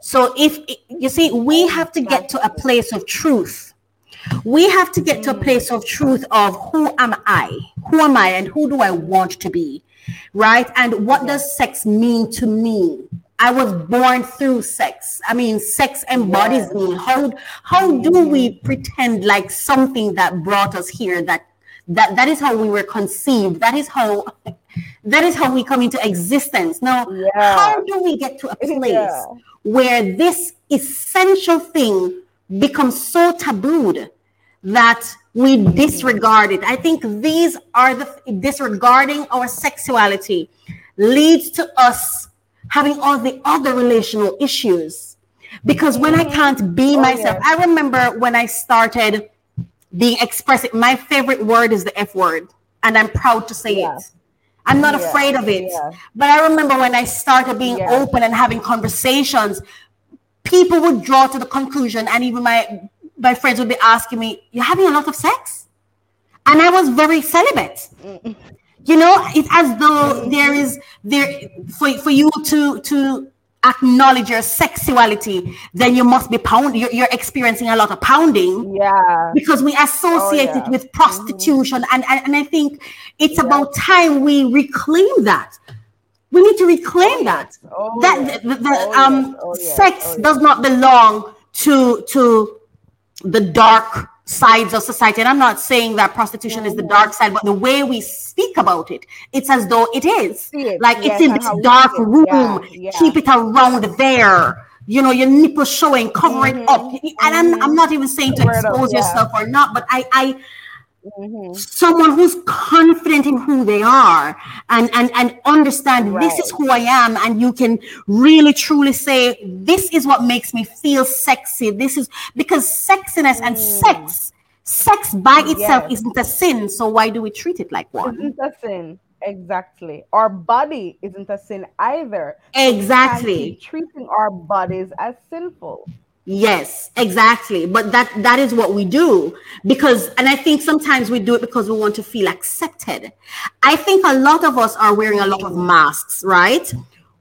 So if you see, we have to get to a place of truth. We have to get to a place of truth of who am I? Who am I and who do I want to be? Right? And what does sex mean to me? I was born through sex. I mean, sex embodies yes. me. How how do we pretend like something that brought us here, that that that is how we were conceived, that is how that is how we come into existence. Now, yeah. how do we get to a place yeah. where this essential thing becomes so tabooed that we disregard it? I think these are the disregarding our sexuality leads to us having all the other relational issues. Because when I can't be oh, myself, yeah. I remember when I started being expressive, my favorite word is the F word, and I'm proud to say yeah. it. I'm not yeah. afraid of it. Yeah. But I remember when I started being yeah. open and having conversations, people would draw to the conclusion, and even my, my friends would be asking me, you're having a lot of sex? And I was very celibate. Mm. You know, it's as though there is there for, for you to to acknowledge your sexuality, then you must be pounding. You're, you're experiencing a lot of pounding. Yeah. Because we associate oh, yeah. it with prostitution. Mm-hmm. And, and, and I think it's yeah. about time we reclaim that. We need to reclaim oh, that. Oh, that yes. the, the, oh, um yes. oh, yes. sex oh, yes. does not belong to to the dark sides of society. And I'm not saying that prostitution mm-hmm. is the dark side, but the way we speak about it, it's as though it is. It. Like yes, it's in this dark room. Yeah, yeah. Keep it around there. You know, your nipples showing, cover mm-hmm. it up. And mm-hmm. I'm, I'm not even saying to expose up, yeah. yourself or not, but I, I mm-hmm. someone who's confident in who they are and and and understand right. this is who I am, and you can really truly say this is what makes me feel sexy. This is because sexiness mm. and sex sex by itself yes. isn't a sin, so why do we treat it like one?
Isn't a sin. Exactly. Our body isn't a sin either.
Exactly.
We keep treating our bodies as sinful.
Yes, exactly. But that that is what we do, because, and I think sometimes we do it because we want to feel accepted. I think a lot of us are wearing a lot of masks, right?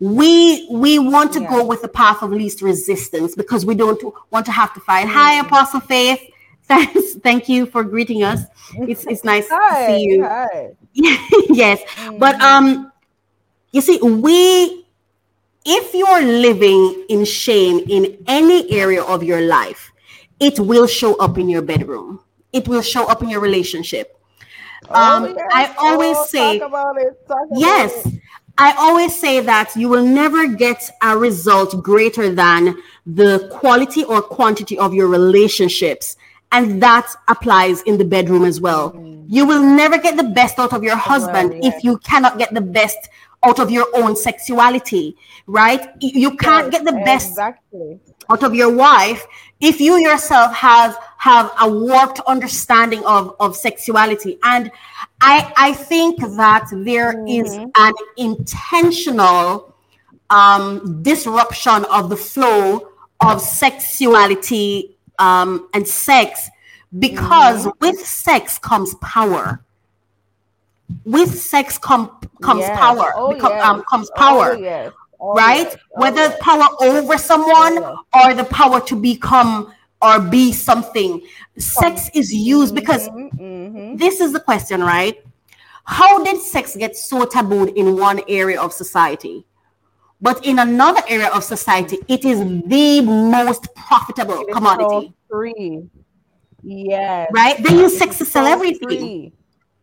We we want to yeah. go with the path of least resistance because we don't want to have to fight. Mm. Hi, Apostle Faith. Thanks. Thank you for greeting us. It's it's nice hi, to see you. Hi. Yes. Mm. But um, you see, we if you're living in shame in any area of your life, it will show up in your bedroom. It will show up in your relationship. Um, oh, yes. I always oh, say, talk about it. Talk about yes, it. I always say that you will never get a result greater than the quality or quantity of your relationships. And that applies in the bedroom as well. Mm. You will never get the best out of your husband right, yes. if you cannot get the best out of your own sexuality, right? You can't yes, get the best exactly. out of your wife if you yourself have have a warped understanding of, of sexuality. And I I think that there mm-hmm. is an intentional um, disruption of the flow of sexuality um, and sex, because mm-hmm. with sex comes power. With sex com- comes yes. power. Oh, Become, yes. um, comes power. Oh, yes. Oh, right? Yes. Oh, Whether yes. power over someone oh, yes. or the power to become or be something. Sex is used because mm-hmm. this is the question, right? How did sex get so tabooed in one area of society? But in another area of society, it is the most profitable it's commodity.
So free. Yes.
Right? They use sex to sell so everything. Free.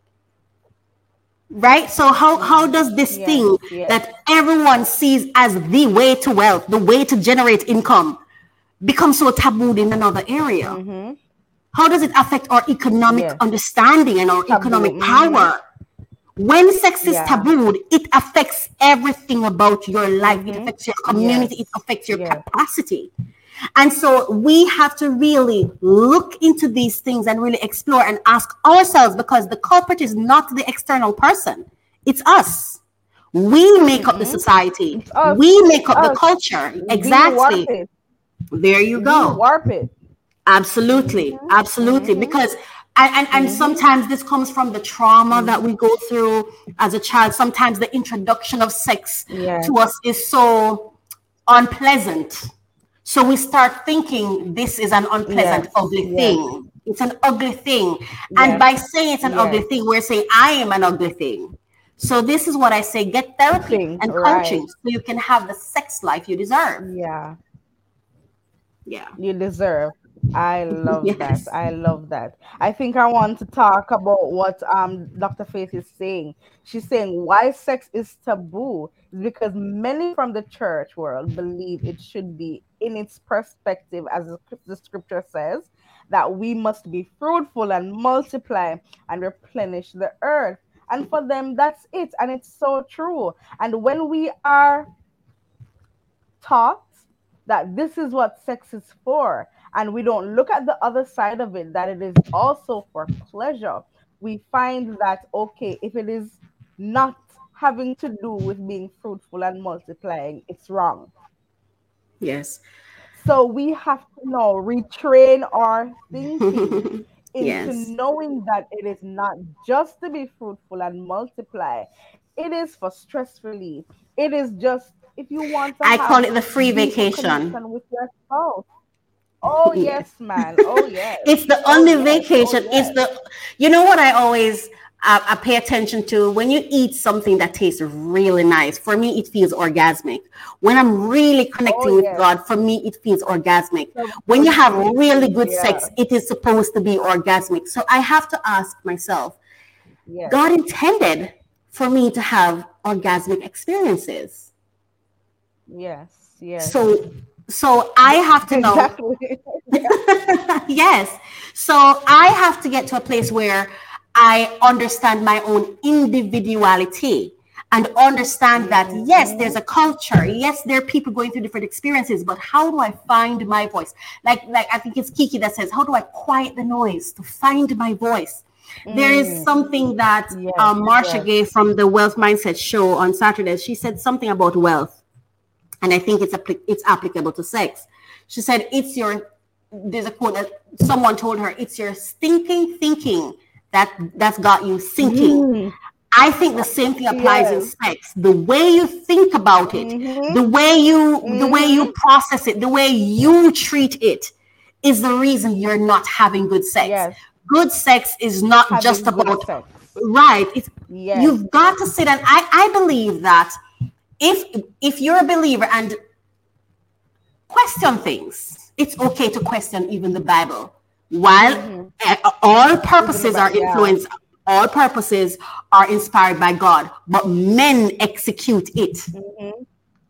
Right? So how, how does this yes, thing yes. that everyone sees as the way to wealth, the way to generate income, become so tabooed in another area? Mm-hmm. How does it affect our economic yes. understanding and our taboo. economic power? When sex is yeah. tabooed, it affects everything about your life. Mm-hmm. It affects your community. Yes. It affects your yes. capacity. And so we have to really look into these things and really explore and ask ourselves, because the culprit is not the external person. It's us. We make mm-hmm. up the society. We make up us. the culture. Exactly. There you go.
We warp it.
Absolutely. Mm-hmm. Absolutely. Mm-hmm. Because And, and, and mm-hmm. sometimes this comes from the trauma that we go through as a child. Sometimes the introduction of sex yes. to us is so unpleasant. So we start thinking this is an unpleasant,
Yes,
ugly
yes,
thing. It's an ugly thing. And
yes,
by saying it's an ugly
yes.
thing, we're saying I am an ugly thing. So this is what I say, get therapy
Thing,
and
right.
coaching so you can have the sex life you deserve.
Yeah.
Yeah.
You deserve. I love that.
Yes.
I love that. I think I want to talk about what um Doctor Faith is saying. She's saying why sex is taboo is because many from the church world believe it should be in its perspective, as the scrip- the scripture says, that we must be fruitful and multiply and replenish the earth. And for them, that's it. And it's so true. And when we are taught that this is what sex is for, and we don't look at the other side of it, that it is also for pleasure, we find that, okay, if it is not having to do with being fruitful and multiplying, it's wrong.
Yes.
So we have to now retrain our thinking into
Yes.
knowing that it is not just to be fruitful and multiply. It is for stress relief. It is just if you want to
I call
have
it the free
deeper
vacation.
connection with your spouse. Oh
Yes.
yes, man. Oh yes.
It's the
Oh
only
yes. Oh
vacation. It's
yes.
the, you know what I always uh, I pay attention to when you eat something that tastes really nice. For me, it feels orgasmic. When I'm really connecting
Oh
with
yes.
God, for me, it feels orgasmic.
So
When you
good
have
feeling.
really good
Yeah.
sex, it is supposed to be orgasmic. So I have to ask myself,
Yes.
God intended for me to have orgasmic experiences.
Yes. Yes.
So so I have to know.
Exactly.
Yes. So I have to get to a place where I understand my own individuality and understand that, yes, there's a culture. Yes, there are people going through different experiences, but how do I find my voice? Like, like I think it's Kiki that says, how do I quiet the noise to find my voice? There is
Mm.
something that
Yes.
um, Marsha
Yes.
gave from the Wealth Mindset show on Saturday. She said something about wealth, and I think it's appli- it's applicable to sex. She said, it's your, there's a quote that someone told her, it's your stinking thinking that that's got you sinking.
Mm.
I think the same thing applies in
Yes.
sex. The way you think about it,
Mm-hmm.
the way you the way you
Mm-hmm.
process it, the way you treat it is the reason you're not having good sex.
Yes.
Good sex is not just
Having good
about
sex.
right. It's
Yes.
you've got to sit and I, I believe that if if you're a believer and question things, it's okay to question even the Bible. While uh, all purposes are
Bi- yeah.
influenced, all purposes are inspired by God, but men execute it.
Mhm.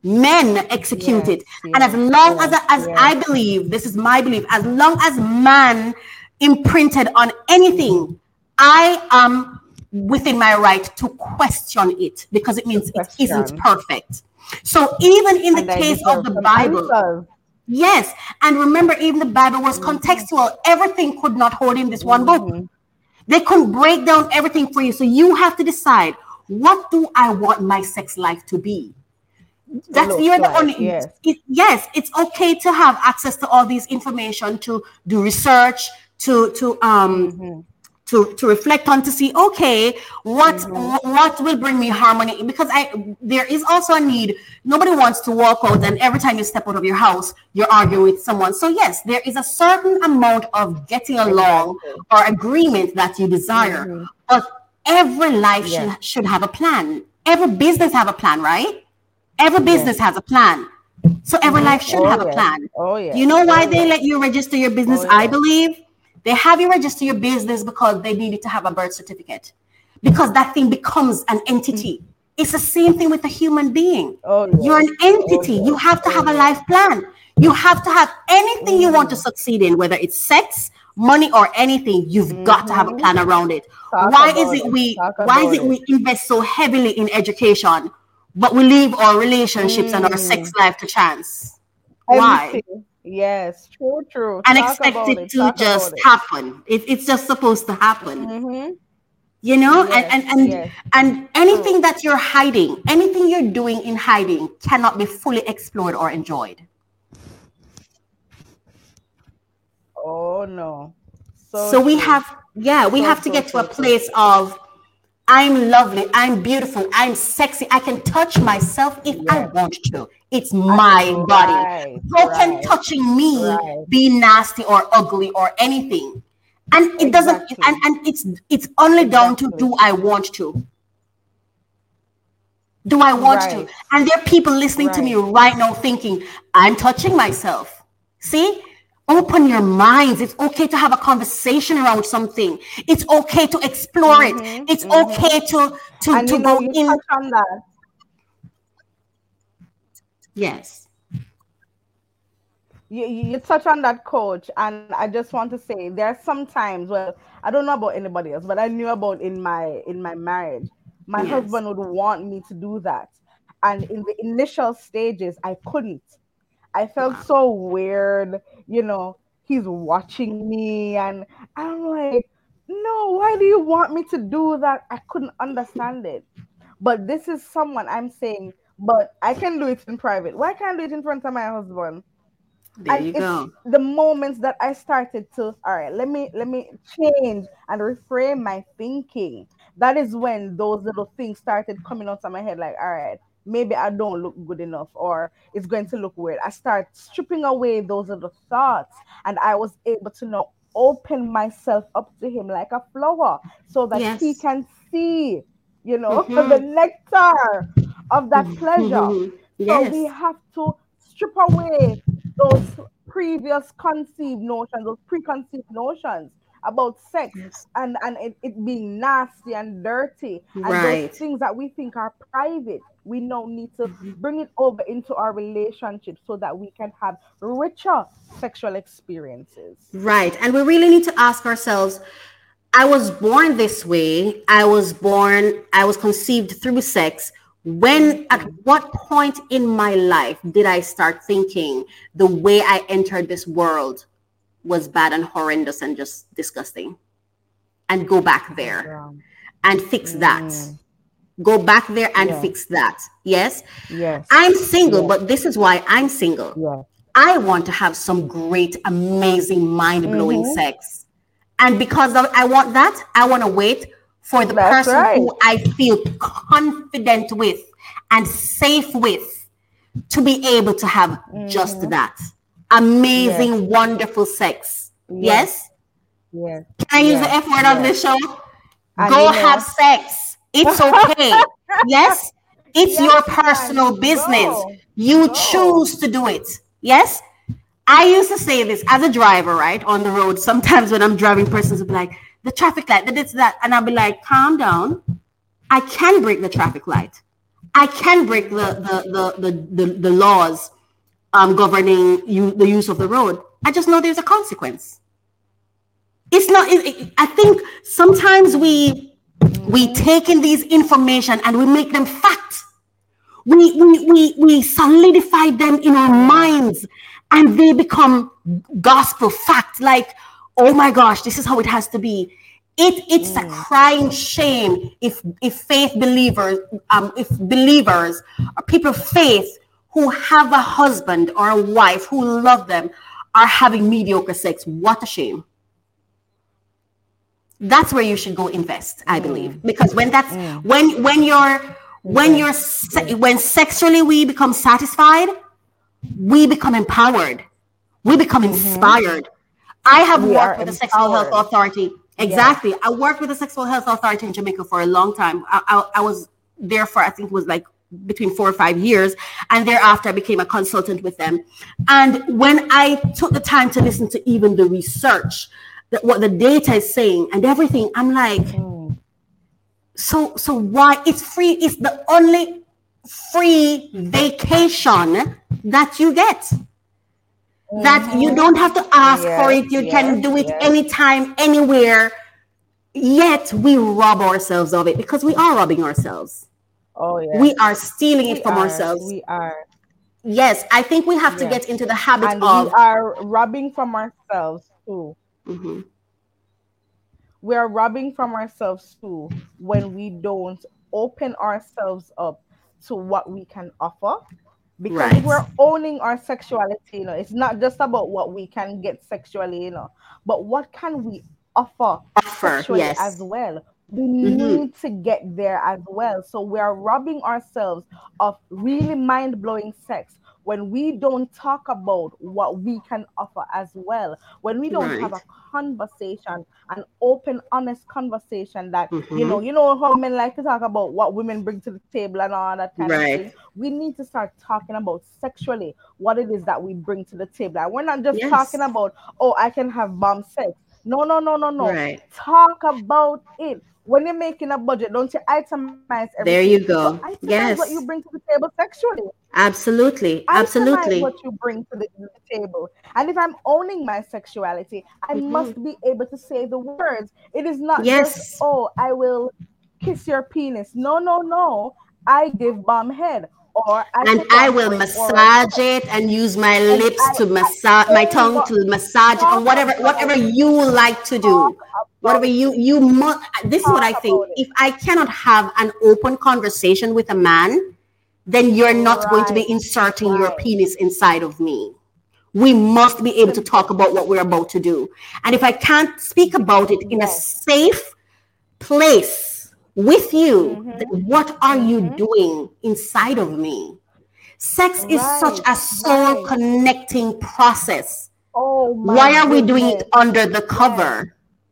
Men execute
Yes,
it. And as
yes,
long as,
yes,
as
yes.
I believe, this is my belief, as long as man imprinted on anything, I am within my right to question it because it means it isn't
question.
perfect. So even in the
And I
case of
deserve
the
some
Bible,
answers.
yes, and remember, even the Bible was
Mm-hmm.
contextual. Everything could not hold in this one book.
Mhm.
They couldn't break down everything for you. So you have to decide, what do I want my sex life to be? That's
Looks
you're the
like,
only
yes.
it, yes, it's okay to have access to all these information, to do research, to to um
Mhm.
to to reflect on, to see, okay, what
Mhm.
what will bring me harmony, because I there is also a need. Nobody wants to walk out and every time you step out of your house you're arguing with someone. So yes, there is a certain amount of getting along
Exactly.
or agreement that you desire,
Mhm.
but every life
Yes.
should should have a plan. Every business have a plan, right? Every business has a plan. So every life should
Oh
have a
yes.
plan.
Oh yes.
Do you know why
Oh
they
yes.
let you register your business?
Oh
I
yes.
believe they have you register your business because they needed to have a birth certificate, because that thing becomes an entity. It's the same thing with a human being.
Oh
You're
yes.
an entity.
Oh
You
yes.
have to
Oh
have a
yes.
life plan. You have to have anything you want to
Mhm.
succeed in, whether it's sex, money, or anything. You've got to have a
Mhm.
plan around it.
Talk
Why is
about
it
it.
we
Talk
why is
about
it
it.
we invest so heavily in education, but we leave our relationships and our sex
Mm.
life to chance? Why?
Empty. Yes. True. True.
And
Talk
expect
about
it
it.
to
Talk
just
about it.
happen. It, it's just supposed to happen.
Mhm.
You know, and
Yes.
and and,
Yes.
and anything that you're hiding, anything you're doing in hiding cannot be fully explored or enjoyed.
Oh no. So
So we
true.
have, yeah, we
So
have to
so
get to a
so so
place
true.
of I'm lovely, I'm beautiful, I'm sexy. I can touch myself if I want to. It's my
Right,
body. How can
right,
touching me
right.
be nasty or ugly or anything? And it doesn't,
Exactly.
and, and it's it's only down to,
Exactly.
do I want to? Do I want to?
Right.
And there are people listening to me
Right.
right now thinking, I'm touching myself. See? Open your minds. It's okay to have a conversation around something. It's okay to explore it.
Mhm,
It's
mhm.
okay to to,
And
to
you know,
go
you
in.
touch on that.
Yes.
You, you you touch on that, coach, and I just want to say there are some times, well, I don't know about anybody else, but I knew about in my in my marriage, my
Yes.
husband would want me to do that, and in the initial stages, I couldn't. I felt
Wow.
so weird, you know, he's watching me, and I'm like, no, why do you want me to do that? I couldn't understand it. But this is someone I'm saying, but I can do it in private. Why can't I do it in front of my husband?
There
And
you
it's
go.
the moments that I started to, all right, let me let me change and reframe my thinking. That is when those little things started coming out of my head, like, all right, maybe I don't look good enough, or it's going to look weird. I start stripping away those little thoughts, and I was able to now open myself up to him like a flower so that he
Yes.
can see, you know, the
Mm-hmm.
nectar of that pleasure. So we
Yes.
have to strip away those previous conceived notions, those preconceived notions about sex,
Yes.
and, and it, it being nasty and dirty, and those
Right.
things that we think are private. We now need to bring it over into our relationship so that we can have richer sexual experiences.
Right. And we really need to ask ourselves, I was born this way. I was born, I was conceived through sex. When, at
Mhm.
what point in my life did I start thinking the way I entered this world was bad and horrendous and just disgusting? And go back there
Yeah.
and fix that.
Mm.
Go back there and
Yes.
fix that. Yes.
Yes.
I'm single,
Yes.
but this is why I'm single.
Yes.
I want to have some great, amazing, mind-blowing
Mm-hmm.
sex. And because of, I want that, I want to wait for the
That's
person
right.
who I feel confident with and safe with to be able to have just
Mm-hmm.
that
Yes.
amazing, wonderful sex.
Yes.
Yes?
Yes.
Can I use the
Yes.
F word on
Yes.
this show?
And
Go
you
have
know,
sex. It's okay. Yes? It's
yes,
your
man.
personal business.
Go.
You
Go.
choose to do it. Yes? I used to say this as a driver, right? On the road. Sometimes when I'm driving, persons will be like, the traffic light, that it's that. And I'll be like, calm down. I can break the traffic light. I can break the the the the, the, the laws um, governing you, the use of the road. I just know there's a consequence. It's not, it, it- I think sometimes we we take in these information and we make them fact. We, we, we, we solidify them in our minds and they become gospel fact. Like, oh my gosh, this is how it has to be. It, it's a crying shame if, if faith believers, um, if believers or people of faith who have a husband or a wife who love them are having mediocre sex. What a shame. That's where you should go invest, I believe, because when that's when when you're when you're se- when sexually we become satisfied, we become empowered, we become inspired. I have
We
worked
are
with the Sexual Health
empowered.
Authority. Exactly, I worked with the Sexual Health Authority in Jamaica for a long time. I, I, I was there for I think it was like between four or five years, and thereafter I became a consultant with them. And when I took the time to listen to even the research, that what the data is saying and everything, I'm like, so so why it's free? It's the only free vacation that you get. That you don't have to ask for
Yes,
it. You
yes,
can do it
yes.
anytime, anywhere. Yet we rob ourselves of it because we are robbing ourselves.
Oh yeah.
We are stealing it
We
from
are.
ourselves.
We are.
Yes, I think we have to
Yes.
get into the habit
And we
of.
are robbing from ourselves too.
Mhm.
We are robbing from ourselves too when we don't open ourselves up to what we can offer. Because if
Right.
we're owning our sexuality, you know, it's not just about what we can get sexually, you know, but what can we offer
Offer,
sexually
yes.
as well? We
Mm-hmm.
need to get there as well. So we are robbing ourselves of really mind-blowing sex when we don't talk about what we can offer as well. When we don't have
Right.
a conversation, an open, honest conversation that, you
Mm-hmm.
know, you know how men like to talk about what women bring to the table and all that kind of
Right.
thing. We need to start talking about sexually what it is that we bring to the table. And we're not just talking
Yes.
about, oh, I can have bomb sex. No, no, no, no, no.
Right.
Talk about it. When you're making a budget, don't you itemize
There
everything?
you
So
go.
itemize what you
Yes.
bring to the table sexually.
Absolutely.
Itemize
Absolutely.
what you bring to the, the table. And if I'm owning my sexuality, I
Mm-hmm.
must be able to say the words. It is not just,
Yes.
oh, I will kiss your penis. No, no, no. I give bomb head, or I
And
put
I
on
will
braid oral
massage
sex,
it and use my
and
lips
I,
to
I
massage my
own
tongue
what
to massage it, or
talk
whatever
about
whatever
it.
you like to
Talk
do. Whatever
about
you
it.
you must. This is what I
Talk
think.
about it.
If I cannot have an open conversation with a man, then you're not going to be
Right,
inserting your
right.
penis inside of me. We must be able to talk
Simple.
about what we're about to do. And if I can't speak about it in a
Yes.
safe place with you,
Mm-hmm.
then what are you
Mm-hmm.
doing inside of me? Sex is such
Right,
a soul
right.
connecting process.
Oh my
Why are we doing it
goodness.
under the
Yes.
cover?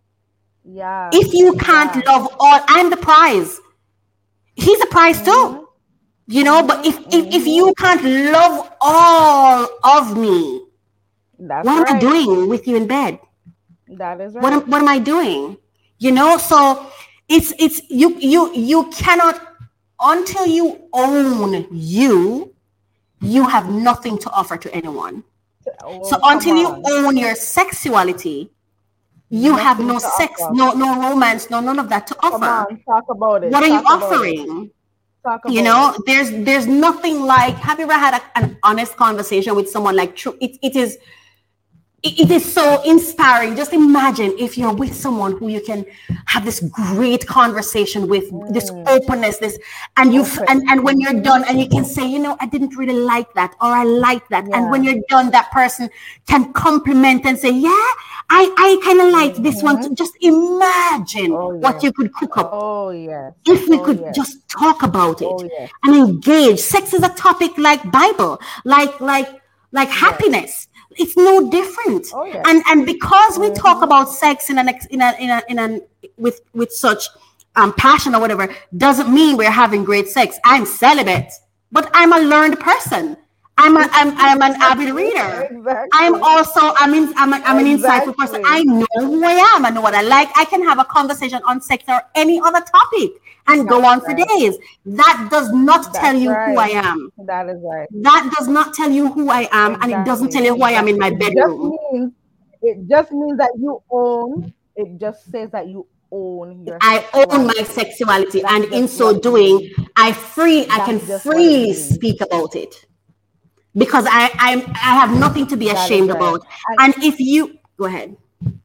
Yeah.
If you can't
Yeah.
love all, I'm the prize. He's a prize
Mm-hmm.
too. You know, but if,
Mm-hmm.
if if
Mm-hmm.
you can't love all of me,
That's
what am I
right.
doing with you in bed?
That is
What am,
right.
what am I doing? You know, so it's it's you you you cannot, until you own you, you have nothing to offer to anyone. So
Oh, come
until you
on.
own your sexuality, you have
Nothing
no
to
sex,
offer.
no no romance, no none of that to
Come
offer.
on. Talk about it.
What are you
Talk about it.
offering?
Talk
You
about
know,
it.
there's there's nothing like, have you ever had a, an honest conversation with someone? Like, true, it, it is it, it is so inspiring. Just imagine if you're with someone who you can have this great conversation with, this
Mm.
openness, this, and you
Open.
and, and when you're done, and you can say, you know, I didn't really like that, or I like that. And when
Yeah.
you're done, that person can compliment and say, yeah, I, I kind of like this one
Mm-hmm.
too. Just imagine
Oh
what
yes.
you could cook up
Oh yes.
if we
Oh
could
yes.
just talk about it
Oh yes.
and engage. Sex is a topic like Bible, like like like
Yes.
happiness. It's no different.
Oh yes.
And and because we talk
Mm-hmm.
about sex in an ex- in a in a in a with with such um passion or whatever, doesn't mean we're having great sex. I'm celibate, but I'm a learned person. I'm a, I'm I'm an avid reader. I'm
Exactly.
also I'm in, I'm, a, I'm an insightful person. I
Exactly.
know who I am. I know what I like. I can have a conversation on sex or any other topic and go
That's
on for
right.
days. That does not tell
That's
you who I
right.
am.
That is right.
That does not tell you who I am, and it doesn't
Exactly.
tell you who I am in my
Exactly. It just
bedroom.
means it just means that you own. It just says that you own your
I own my
sexuality.
sexuality,
That's
and in
just
so
what it
doing,
means.
I free I can
That's just what it
freely
means.
speak about it because I I'm, I have nothing to be
That is
ashamed
right.
about.
And
And if you go ahead,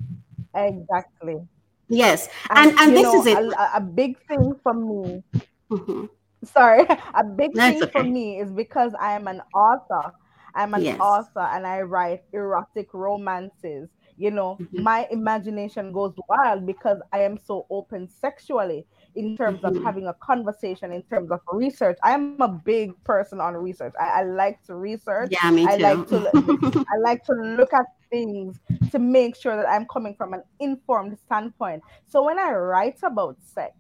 exactly.
yes, and
And
and
you
this
know,
is it.
a, a big thing for me,
Mhm.
sorry, a big
That's
thing for
okay.
me is because I am an author. I'm an
Yes.
author and I write erotic romances. You know,
Mhm.
my imagination goes wild because I am so open sexually in terms of
Mhm.
having a conversation, in terms of research. I am a big person on research. I, I like to research.
Yeah, me
I like to
too.
I like to look at things to make sure that I'm coming from an informed standpoint. So when I write about sex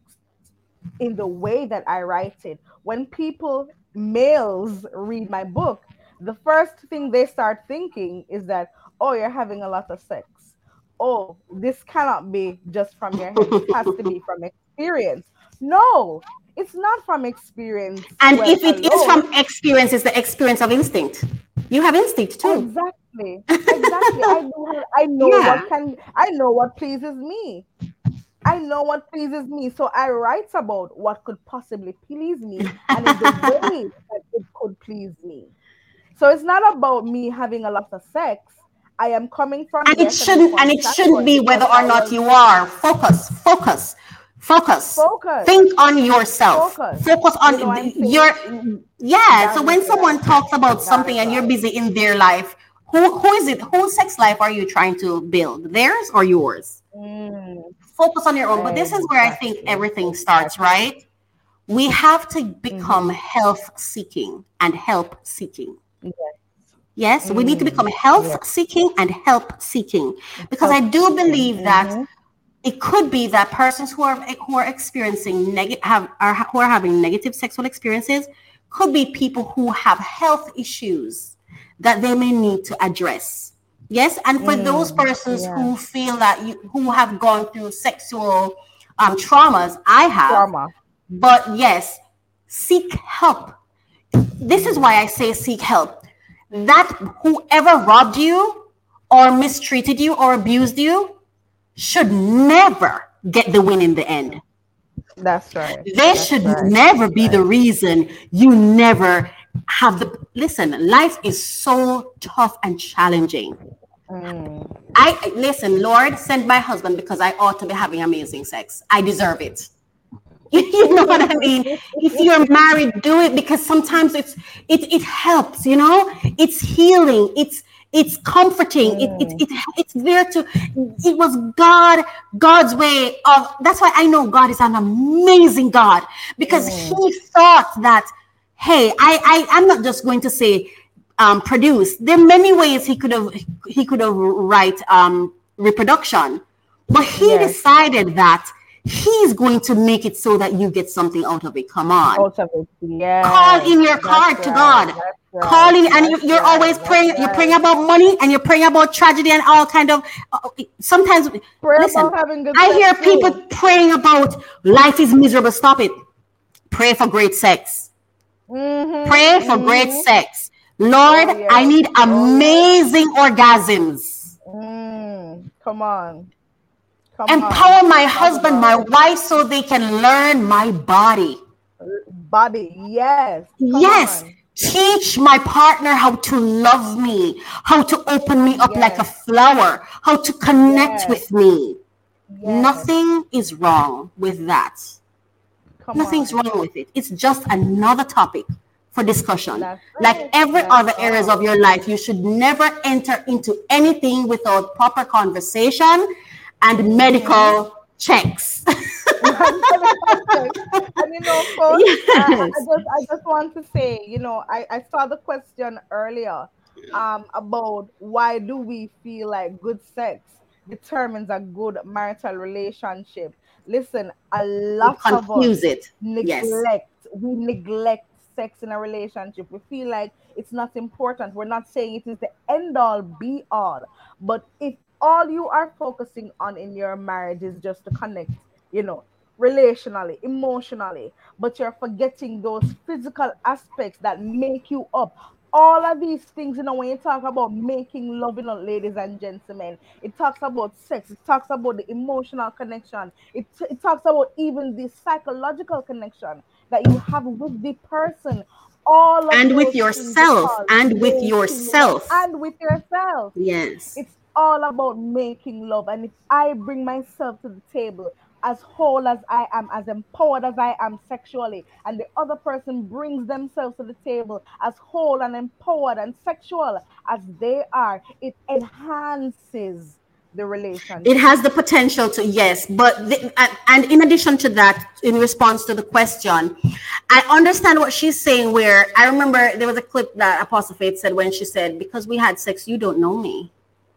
in the way that I write it, when people, males, read my book, the first thing they start thinking is that, oh, you're having a lot of sex. Oh, this cannot be just from your head. This has to be from experience. No, it's not from experience.
And
Well,
if it is
alone.
from experience, it's the experience of instinct. You have instinct too.
Exactly. Exactly. I do have, I know
Yeah.
what can I know what pleases me. I know what pleases me. So I write about what could possibly please me and in the way that it could please me. So it's not about me having a lot of sex. I am coming from
And
yes,
it
an
shouldn't and
informed
it shouldn't
standpoint
be
because
whether or
I
not
was
you are. Focus, focus, focus.
focused.
Think on yourself.
Focus.
Focus
You
on
know, I'm
your
saying
yeah.
that
So
is
when
right.
someone talks about
That
something
is
and you're
right.
busy in their life, who who is it? Whose sex life are you trying to build? Theirs or yours?
Mm.
focus on your own. But this is where I think everything starts, right? We have to become
Mm-hmm.
health seeking and help seeking.
Yes.
Yes, we need to become
Mm.
health
Yes.
seeking and help seeking, because I
Help
do
seeking.
believe that
Mm-hmm.
it could be that persons who are who are experiencing negative have are who are having negative sexual experiences could be people who have health issues that they may need to address. Yes, and for those
Mm.
persons
Yeah.
who feel that you who have gone through sexual um, traumas, I have.
Trauma.
But yes, seek help. This is why I say seek help. That whoever robbed you or mistreated you or abused you should never get the win in the end.
That's right.
They
That's
should
right.
never be the reason you never have the. Listen, life is so tough and challenging.
Mm.
I I- listen, Lord, send my husband because I ought to be having amazing sex. I deserve it. You know what I mean? If you're married, do it, because sometimes it's it it helps, you know, it's healing, it's it's comforting, it, it, it it's there to it was God, God's way of that's why I know God is an amazing God, because he thought that, hey, I, I I'm not just going to say um produce. There are many ways he could have he could have write um reproduction, but he
Yes.
decided that he's going to make it so that you get something out of it. Come on.
Out of it. Yes.
Call in your
That's
card to
right.
God.
That's right.
Call in, and
That's
you, you're
right.
always
That's
praying. You're
right.
praying about money, and you're praying about tragedy and all kind of. Uh, sometimes,
Pray
listen.
about having good
I
sex
hear
too.
people praying about life is miserable. Stop it. Pray for great sex.
Mm-hmm.
Pray for great
Mm-hmm.
sex. Lord,
Oh, yes.
I need
Oh, yes.
amazing orgasms.
Mm. Come on. Come
Empower
on.
my
Talk
husband, my
about it.
wife, so they can learn my body.
Body. Yes. Come
Yes.
on.
Teach my partner how to love me, how to open me up like a
Yes.
flower, how to connect
Yes.
with me.
Yes.
Nothing is wrong with that.
Come
Nothing's
on.
wrong with it. It's just another topic for discussion.
That's
Like
right.
every
That's
other areas
all.
of your life, you should never enter into anything without proper conversation and medical checks.
And you know, coach, I, I
Yes.
I just I just want to say, you know, I, I saw the question earlier um about why do we feel like good sex determines a good marital relationship. Listen, a
We
lot of us
confuse it. Yes.
neglect we neglect sex in a relationship. We feel like it's not important. We're not saying it is the end all be all, but if all you are focusing on in your marriage is just to connect, you know, relationally, emotionally, but you're forgetting those physical aspects that make you up. All of these things, you know, when you talk about making love, you know, ladies and gentlemen, it talks about sex, it talks about the emotional connection, it, it talks about even the psychological connection that you have with the person. All of
And with
those things we
yourself,
call
and with
making love,
yourself.
and with yourself.
Yes.
It's all about making love. And if I bring myself to the table as whole as I am, as empowered as I am sexually, and the other person brings themselves to the table as whole and empowered and sexual as they are, it enhances the
It
relationship.
has the potential to, yes, but the, and, and in addition to that, in response to the question, I understand what she's saying. Where I remember there was a clip that Apostle Faith said when she said, "Because we had sex, you don't know me."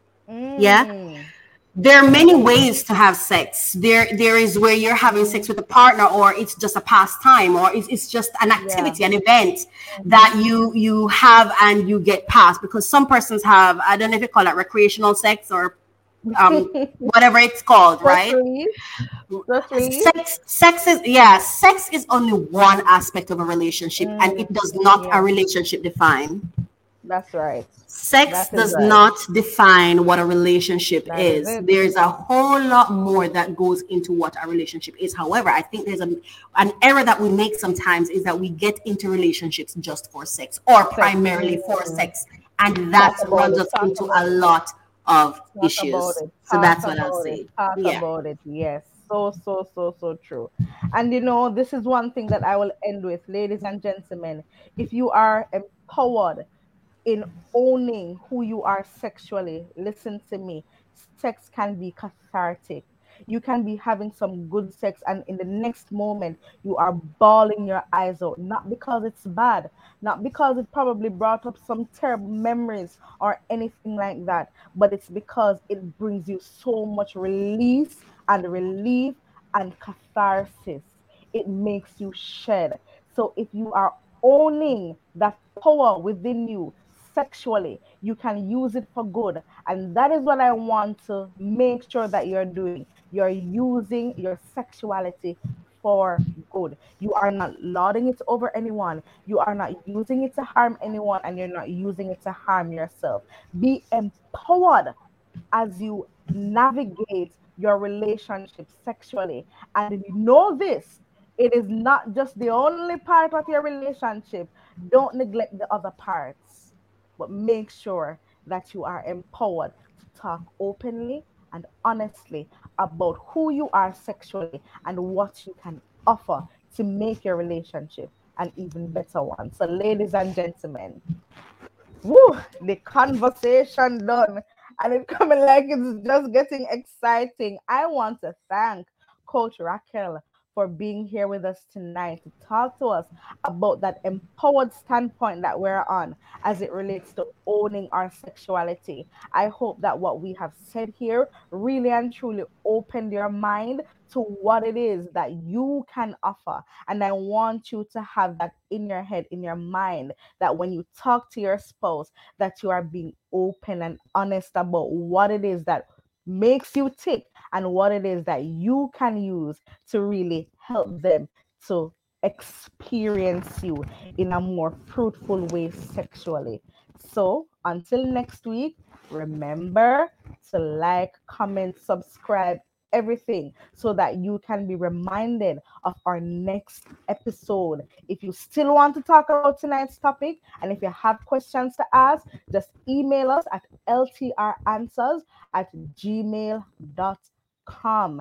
Yeah,
Mm.
there are many ways to have sex. There, there is where you're having sex with a partner, or it's just a pastime, or it's, it's just an
Yeah.
activity, an event that you you have and you get past. Because some persons have, I don't know if you call it recreational sex or um whatever it's called,
Stress
right?
relief. Stress relief.
Sex, sex is yeah, sex is only one aspect of a relationship, and it does not
Yeah.
a relationship define.
That's right.
Sex
That is
does
right.
not define what a relationship
That is
is.
it.
There's a whole lot more that goes into what a relationship is. However, I think there's a, an error that we make sometimes is that we get into relationships just for sex or primarily for
Mm.
sex. And that
Talk about
runs
it.
us
Talk
into
about
a
it.
lot of
Talk
issues.
about it.
So
Talk
that's what I'll
about
say.
it. Talk
Yeah.
about it. Yes. So, so, so, so true. And you know, this is one thing that I will end with, ladies and gentlemen. If you are empowered in owning who you are sexually, listen to me. Sex can be cathartic. You can be having some good sex, and in the next moment, you are bawling your eyes out. Not because it's bad, not because it probably brought up some terrible memories or anything like that, but it's because it brings you so much release and relief and catharsis. It makes you shed. So if you are owning that power within you sexually, you can use it for good. And that is what I want to make sure that you're doing. You're using your sexuality for good. You are not lording it over anyone. You are not using it to harm anyone, and you're not using it to harm yourself. Be empowered as you navigate your relationship sexually. And if you know this, it is not just the only part of your relationship. Don't neglect the other parts, but make sure that you are empowered to talk openly and honestly about who you are sexually and what you can offer to make your relationship an even better one. So, ladies and gentlemen, woo, the conversation done, and it's coming like it's just getting exciting. I want to thank Coach Raquel for being here with us tonight to talk to us about that empowered standpoint that we're on as it relates to owning our sexuality. I hope that what we have said here really and truly opened your mind to what it is that you can offer. And I want you to have that in your head, in your mind, that when you talk to your spouse, that you are being open and honest about what it is that makes you tick and what it is that you can use to really help them to experience you in a more fruitful way sexually. So until next week, remember to like, comment, subscribe, everything, so that you can be reminded of our next episode. If you still want to talk about tonight's topic, and if you have questions to ask, just email us at l t r answers at gmail dot com.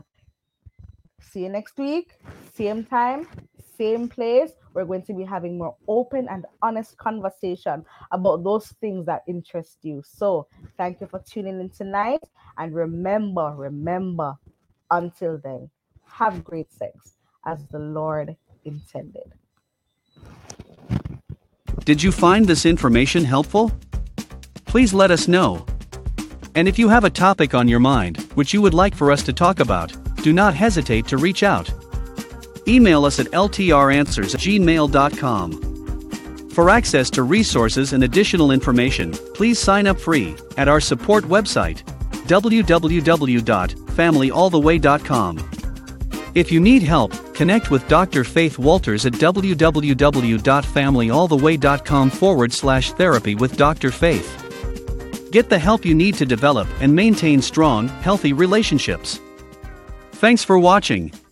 See you next week, same time, same place. We're going to be having more open and honest conversation about those things that interest you. So thank you for tuning in tonight, and remember, remember, until then, have great sex as the Lord intended.
Did you find this information helpful? Please let us know. And if you have a topic on your mind, which you would like for us to talk about, do not hesitate to reach out. Email us at l t r answers at gmail dot com. For access to resources and additional information, please sign up free at our support website, w w w dot family all the way dot com. If you need help, connect with Doctor Faith Walters at w w w dot family all the way dot com forward slash therapy with Doctor Faith. Get the help you need to develop and maintain strong, healthy relationships. Thanks for watching.